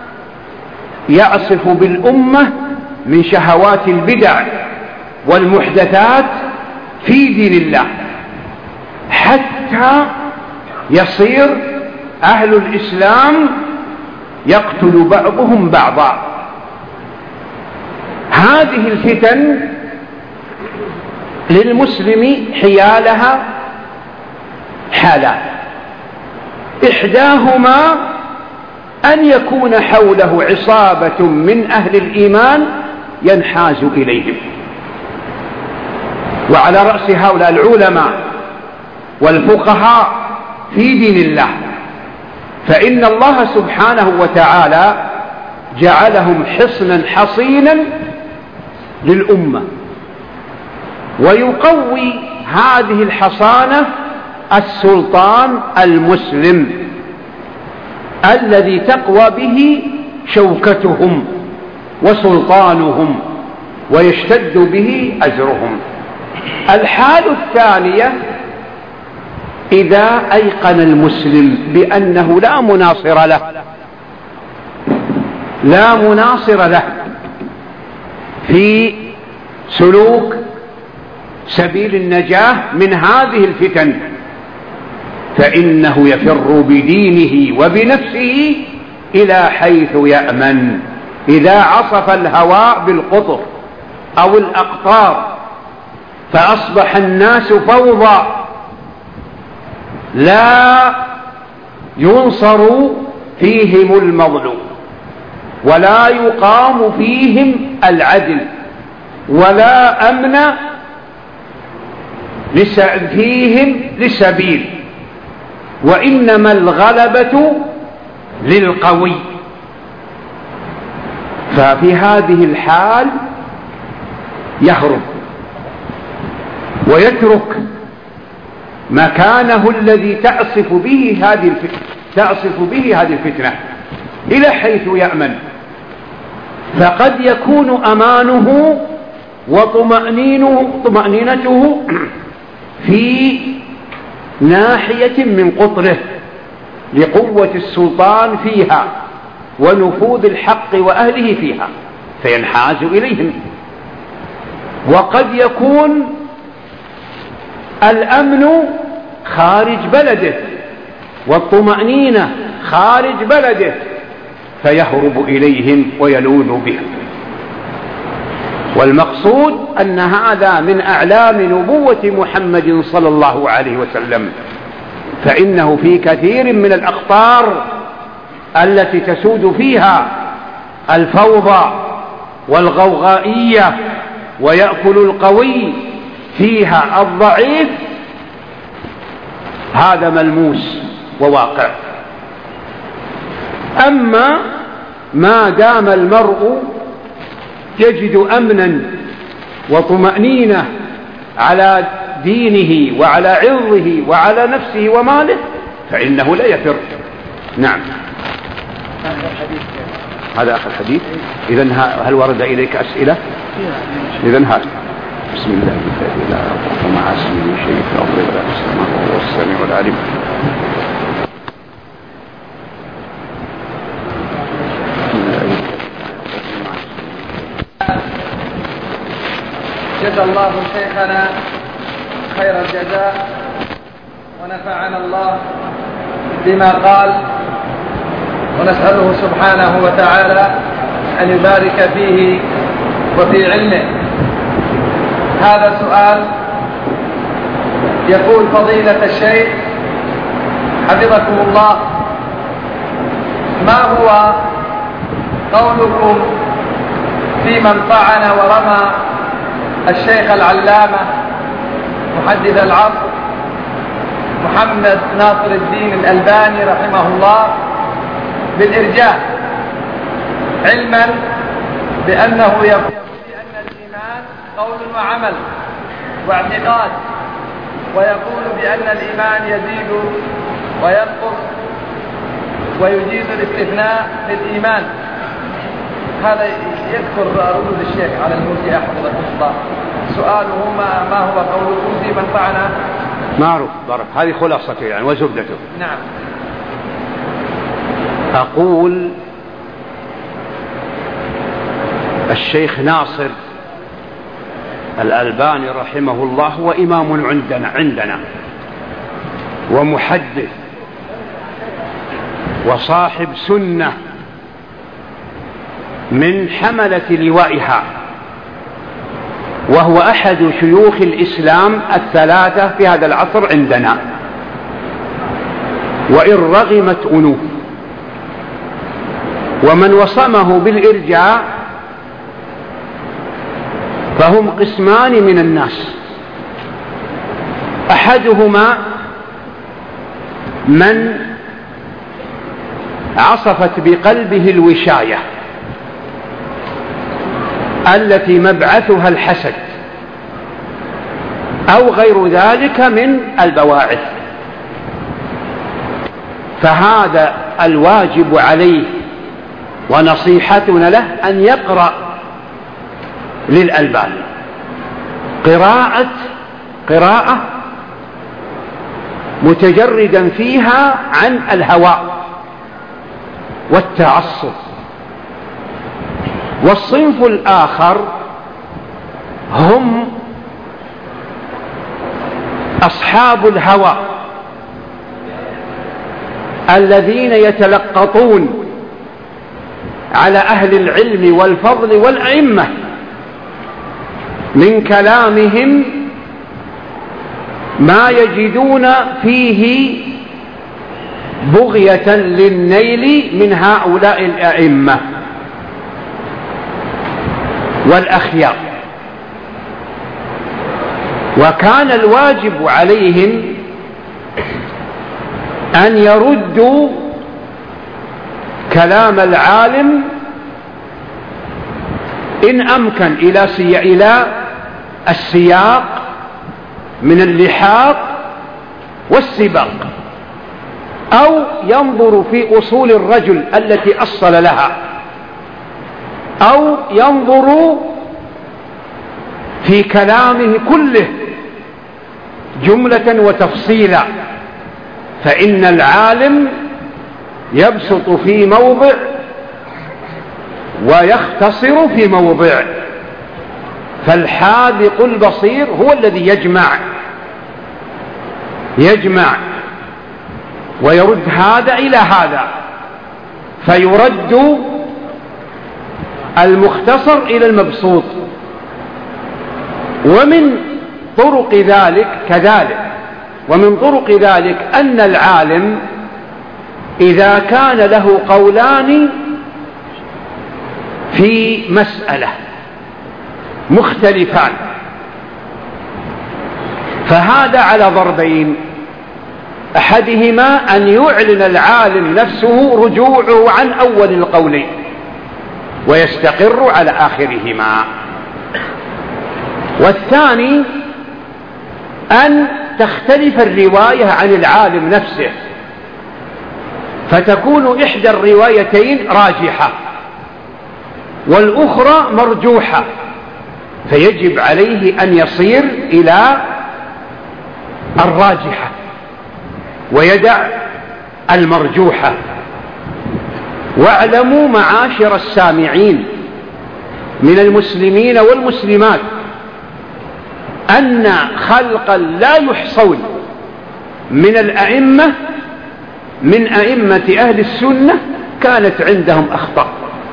يعصف بالأمة من شهوات البدع والمحدثات في دين الله، حتى يصير أهل الإسلام يقتل بعضهم بعضا. هذه الفتن للمسلم حيالها حالات: إحداهما أن يكون حوله عصابة من أهل الإيمان ينحاز إليهم، وعلى رأس هؤلاء العلماء والفقهاء في دين الله، فإن الله سبحانه وتعالى جعلهم حصنا حصينا للأمة، ويقوي هذه الحصانة السلطان المسلم الذي تقوى به شوكتهم وسلطانهم ويشتد به أزرهم. الحال الثانية إذا أيقن المسلم بأنه لا مناصر له، لا مناصر له في سلوك سبيل النجاة من هذه الفتن، فإنه يفر بدينه وبنفسه إلى حيث يأمن. إذا عصف الهواء بالقطر أو الأقطار فأصبح الناس فوضى لا ينصر فيهم المظلوم ولا يقام فيهم العدل ولا أمن فيهم لسبيل، وإنما الغلبة للقوي. ففي هذه الحال يهرب ويترك مكانه الذي تعصف به هذه الفتنة إلى حيث يأمن. فقد يكون أمانه وطمأنينته في ناحية من قطره لقوة السلطان فيها ونفوذ الحق وأهله فيها فينحاز إليهم، وقد يكون الأمن خارج بلده والطمأنينة خارج بلده فيهرب إليهم ويلوذ بهم. والمقصود أن هذا من أعلام نبوة محمد صلى الله عليه وسلم، فإنه في كثير من الأخطار التي تسود فيها الفوضى والغوغائية ويأكل القوي فيها الضعيف، هذا ملموس وواقع. أما ما دام المرء يجد أمنا وطمأنينة على دينه وعلى عرضه وعلى نفسه وماله فإنه لا يفر. نعم، هذا آخر حديث. إذن هل ورد إليك أسئلة؟ إذن هذا بسم الله لا أقف مع اسمه شيء فأضرب لا أسمه وهو السميع العليم. جزا الله شيخنا خير الجزاء ونفعنا الله بما قال، ونسأله سبحانه وتعالى أن يبارك فيه وفي علمه. هذا سؤال يقول: فضيلة الشيخ حفظكم الله، ما هو قولكم في من طعن ورمى الشيخ العلامة محدث العصر محمد ناصر الدين الألباني رحمه الله بالإرجاء، علما بأنه يقول بأن الإيمان قول وعمل واعتقاد، ويقول بأن الإيمان يزيد وينقص ويجيز الاستثناء في الإيمان؟ هذا يذكر ردود الشيخ على المرجئة حفظكم الله. سؤاله ما هو قولكم في من طعن؟ معروف ضرب، هذه خلاصته يعني وزبدته. نعم. أقول الشيخ ناصر الألباني رحمه الله هو إمام عندنا ومحدث وصاحب سنة من حملة لوائها، وهو أحد شيوخ الإسلام الثلاثة في هذا العصر عندنا، وإن رغمت أنوف. ومن وصمه بالإرجاء فهم قسمان من الناس: أحدهما من عصفت بقلبه الوشاية التي مبعثها الحسد أو غير ذلك من البواعث، فهذا الواجب عليه ونصيحتنا له أن يقرأ للألباني قراءة متجردا فيها عن الهوى والتعصب. والصنف الآخر هم أصحاب الهوى الذين يتلقطون على أهل العلم والفضل والأئمة من كلامهم ما يجدون فيه بغية للنيل من هؤلاء الأئمة والأخيار. وكان الواجب عليهم أن يردوا كلام العالم إن أمكن إلى السياق من اللحاق والسباق، أو ينظر في أصول الرجل التي أصل لها، أو ينظر في كلامه كله جملة وتفصيلا. فإن العالم يبسط في موضع ويختصر في موضع، فالحاذق البصير هو الذي يجمع ويرد هذا إلى هذا، فيرد المختصر إلى المبسوط. ومن طرق ذلك كذلك، ومن طرق ذلك أن العالم إذا كان له قولان في مسألة مختلفان، فهذا على ضربين: أحدهما أن يعلن العالم نفسه رجوعه عن أول القولين ويستقر على آخرهما، والثاني أن تختلف الرواية عن العالم نفسه فتكون إحدى الروايتين راجحة والأخرى مرجوحة، فيجب عليه أن يصير إلى الراجحة ويدع المرجوحة. واعلموا معاشر السامعين من المسلمين والمسلمات أن خلقا لا يحصون من الأئمة من أئمة أهل السنة كانت عندهم أخطاء،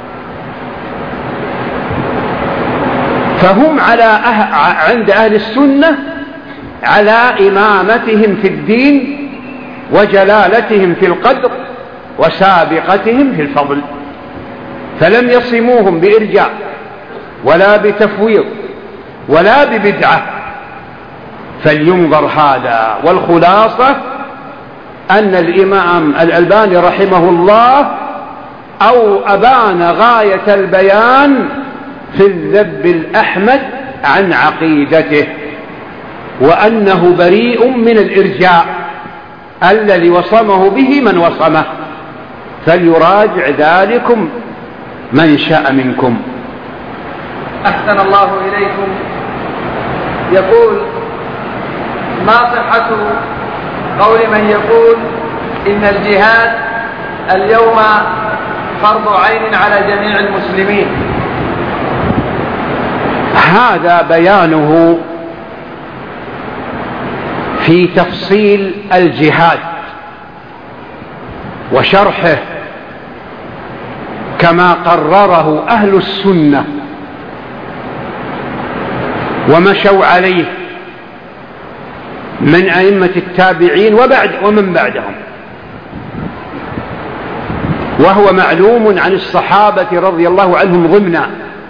فهم عند أهل السنة على إمامتهم في الدين وجلالتهم في القدر وسابقتهم في الفضل، فلم يصموهم بإرجاء ولا بتفويض ولا ببدعة، فلينظر هذا. والخلاصة أن الإمام الألباني رحمه الله أبان غاية البيان في الذب الأحمد عن عقيدته، وأنه بريء من الإرجاء الذي وصمه به من وصمه، فليراجع ذلكم من شاء منكم. أحسن الله إليكم. يقول: ما صحة قول من يقول إن الجهاد اليوم فرض عين على جميع المسلمين؟ هذا بيانه في تفصيل الجهاد وشرحه كما قرره أهل السنة ومشوا عليه من أئمة التابعين ومن بعدهم، وهو معلوم عن الصحابة رضي الله عنهم ضمنا.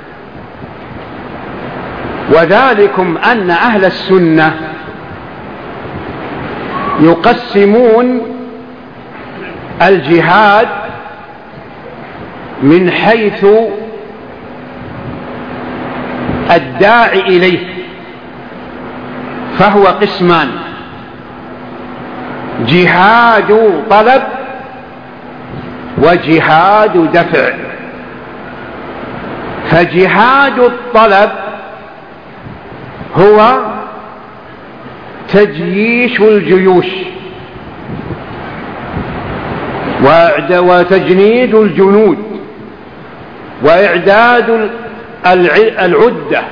وذلكم أن أهل السنة يقسمون الجهاد من حيث الداعي إليه، فهو قسمان: جهاد طلب وجهاد دفع. فجهاد الطلب هو تجييش الجيوش وتجنيد الجنود وإعداد العدة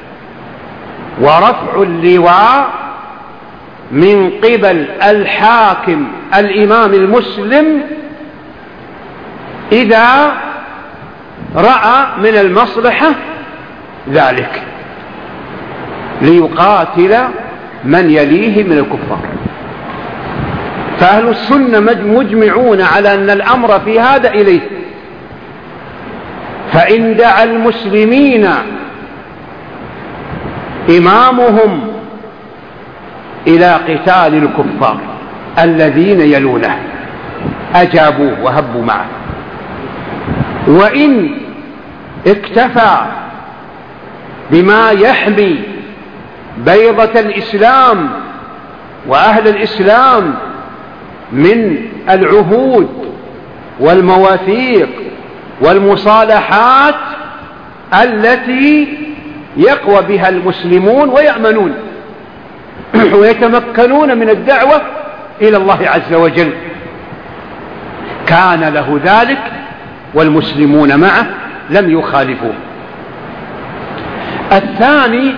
ورفع اللواء من قبل الحاكم الإمام المسلم إذا رأى من المصلحة ذلك ليقاتل من يليه من الكفار. فأهل السنة مجمعون على أن الأمر في هذا إليه. فإن دعا المسلمين إمامهم إلى قتال الكفار الذين يلونه أجابوه وهبوا معه، وإن اكتفى بما يحمي بيضة الإسلام وأهل الإسلام من العهود والمواثيق والمصالحات التي يقوى بها المسلمون ويأمنون ويتمكنون من الدعوة إلى الله عز وجل، كان له ذلك والمسلمون معه لم يخالفوه. الثاني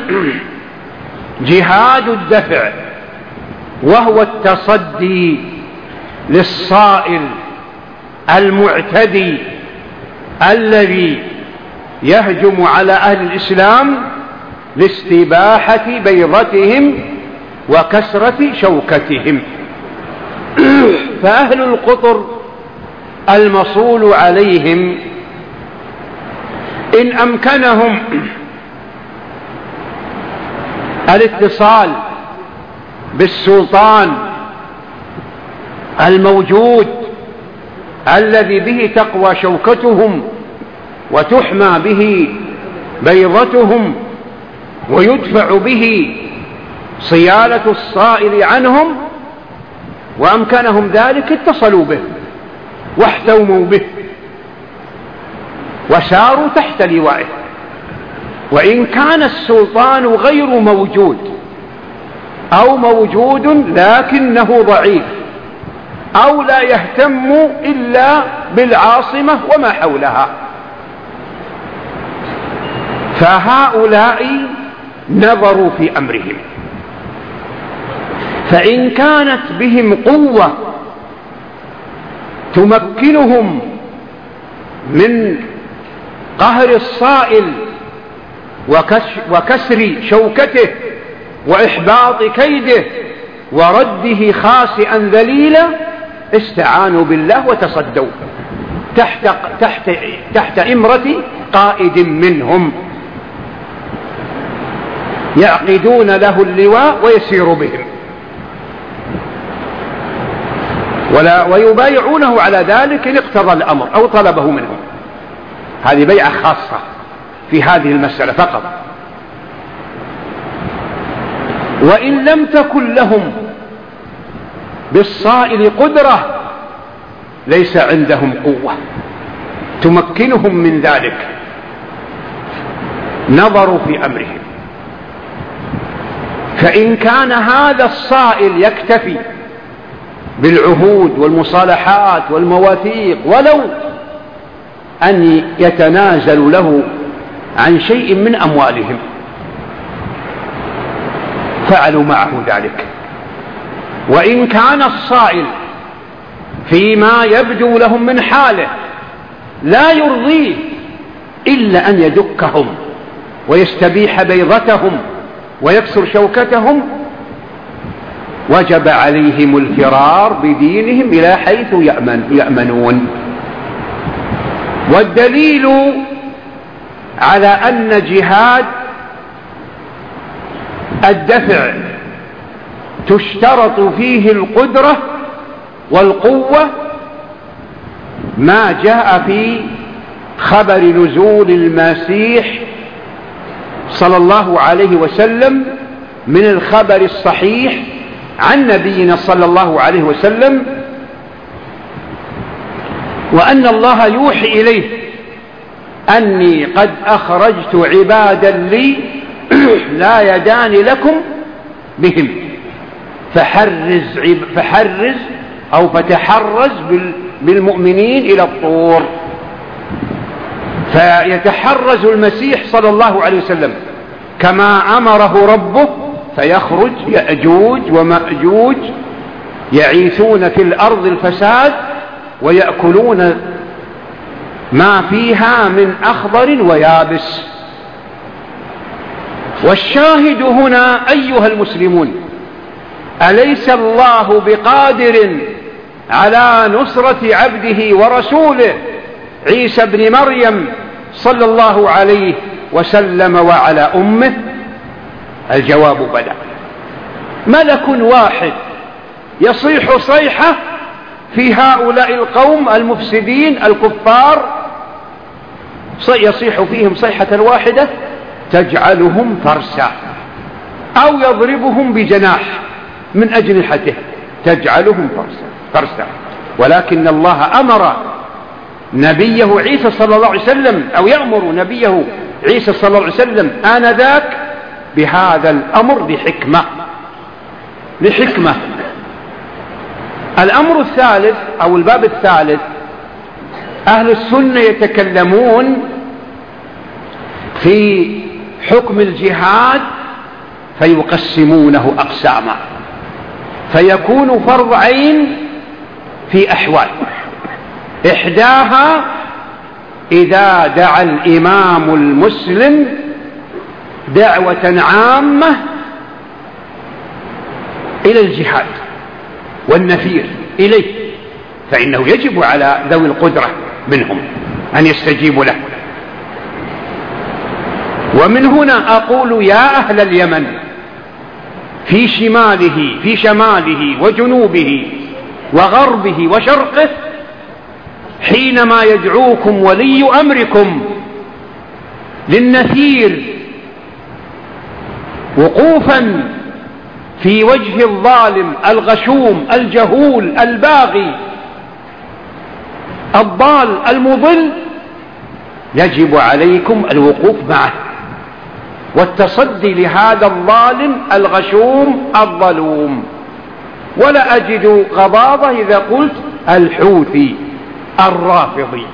جهاد الدفع، وهو التصدي للصائل المعتدي الذي يهجم على أهل الإسلام لاستباحة بيضتهم وكسرة شوكتهم. فأهل القطر المصول عليهم إن أمكنهم الاتصال بالسلطان الموجود الذي به تقوى شوكتهم وتحمى به بيضتهم ويدفع به صيانة الصائل عنهم، وأمكنهم ذلك اتصلوا به واحتوموا به وساروا تحت لوائه. وإن كان السلطان غير موجود أو موجود لكنه ضعيف أو لا يهتم إلا بالعاصمة وما حولها، فهؤلاء نظروا في أمرهم. فإن كانت بهم قوة تمكنهم من قهر الصائل وكسر شوكته وإحباط كيده ورده خاسئا ذليلا، استعانوا بالله وتصدوا تحت إمرة قائد منهم يعقدون له اللواء ويسير بهم ويبايعونه على ذلك إن اقتضى الأمر أو طلبه منهم. هذه بيعة خاصة في هذه المسألة فقط. وإن لم تكن لهم بالصائل قدرة، ليس عندهم قوة تمكنهم من ذلك، نظروا في أمرهم. فإن كان هذا الصائل يكتفي بالعهود والمصالحات والمواثيق ولو أن يتنازل له عن شيء من أموالهم فعلوا معه ذلك. وإن كان الصائل فيما يبدو لهم من حاله لا يرضيه إلا أن يدكهم ويستبيح بيضتهم ويكسر شوكتهم، وجب عليهم الفرار بدينهم إلى حيث يأمنون. والدليل على أن جهاد الدفع تشترط فيه القدرة والقوة ما جاء في خبر نزول المسيح صلى الله عليه وسلم من الخبر الصحيح عن نبينا صلى الله عليه وسلم، وأن الله يوحي إليه أني قد أخرجت عبادا لي لا يدان لكم بهم، فتحرز بالمؤمنين إلى الطور. فيتحرز المسيح صلى الله عليه وسلم كما أمره ربه، فيخرج يأجوج ومأجوج يعيثون في الأرض الفساد ويأكلون ما فيها من أخضر ويابس. والشاهد هنا أيها المسلمون، أليس الله بقادر على نصرة عبده ورسوله عيسى بن مريم صلى الله عليه وسلم وعلى أمه؟ الجواب بلى. ملك واحد يصيح صيحة في هؤلاء القوم المفسدين الكفار، يصيح فيهم صيحة واحدة تجعلهم فرسا، أو يضربهم بجناح من أجنحته تجعلهم فرسا. ولكن الله أمر نبيه عيسى صلى الله عليه وسلم، أو يأمر نبيه عيسى صلى الله عليه وسلم آنذاك بهذا الأمر لحكمة. الأمر الثالث أو الباب الثالث، أهل السنة يتكلمون في حكم الجهاد فيقسمونه أقساما، فيكون فرض عين في أحوال. إحداها إذا دعا الإمام المسلم دعوة عامة إلى الجهاد والنفير إليه، فإنه يجب على ذوي القدرة منهم أن يستجيبوا له. ومن هنا أقول يا أهل اليمن في شماله وجنوبه وغربه وشرقه، حينما يدعوكم ولي أمركم للنفير وقوفا في وجه الظالم الغشوم الجهول الباغي الضال المضل، يجب عليكم الوقوف معه والتصدي لهذا الظالم الغشوم الظلوم. ولا أجد غضاضة إذا قلت الحوثي الرافضي،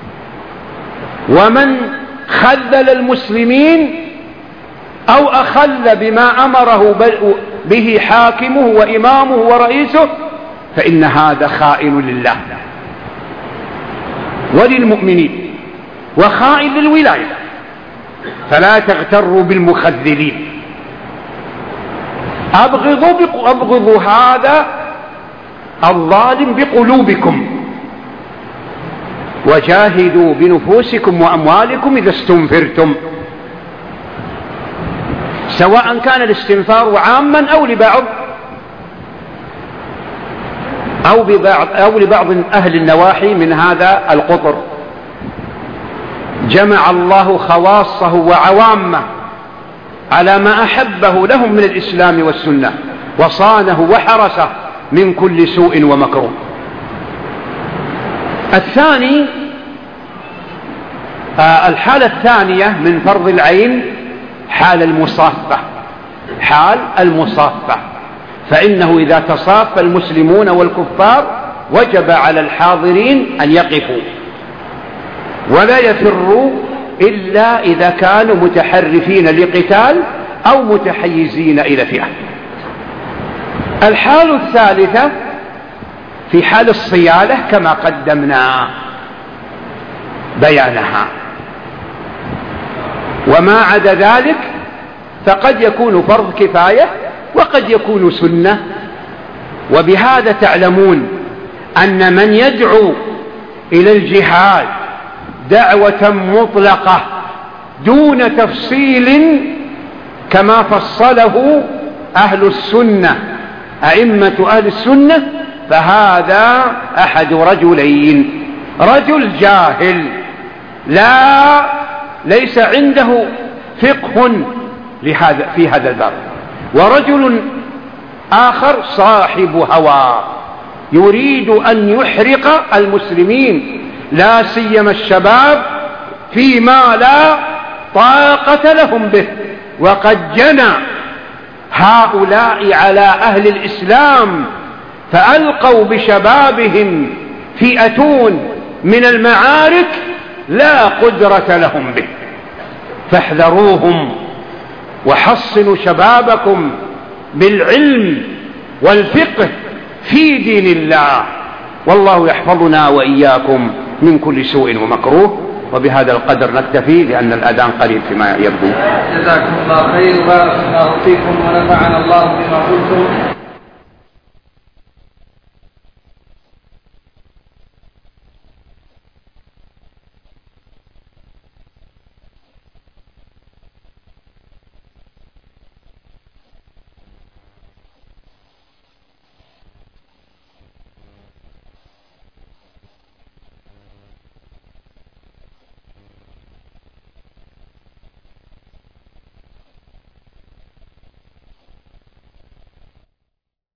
ومن خذل المسلمين أو أخل بما أمره به حاكمه وإمامه ورئيسه، فإن هذا خائن لله وللمؤمنين وخائن للولاية. فلا تغتروا بالمخذلين. أبغضوا هذا الظالم بقلوبكم، وجاهدوا بنفوسكم وأموالكم إذا استنفرتم، سواء كان الاستنفار عاما أو لبعض أهل النواحي من هذا القطر. جمع الله خواصه وعوامه على ما أحبه لهم من الإسلام والسنة، وصانه وحرسه من كل سوء ومكروه. الثاني، الحالة الثانية من فرض العين حال المصافة. فإنه إذا تصاف المسلمون والكفار وجب على الحاضرين أن يقفوا ولا يفروا إلا إذا كانوا متحرفين لقتال أو متحيزين إلى فئة. الحالة الثالثة في حال الصيانة كما قدمنا بيانها، وما عدا ذلك فقد يكون فرض كفاية وقد يكون سنة. وبهذا تعلمون أن من يدعو إلى الجهاد دعوة مطلقة دون تفصيل كما فصله أهل السنة أئمة أهل السنة، فهذا أحد رجلين: رجل جاهل ليس عنده فقه في هذا الباب، ورجل آخر صاحب هوى يريد أن يحرق المسلمين لا سيما الشباب فيما لا طاقة لهم به. وقد جنى هؤلاء على أهل الإسلام فألقوا بشبابهم فئة من المعارك لا قدرة لهم به، فاحذروهم وحصنوا شبابكم بالعلم والفقه في دين الله، والله يحفظنا وإياكم من كل سوء ومكروه. وبهذا القدر نكتفي لأن الأذان قريب فيما يبدو. جزاكم الله خير وبارك الله فيكم ونفعنا الله بما قلتم.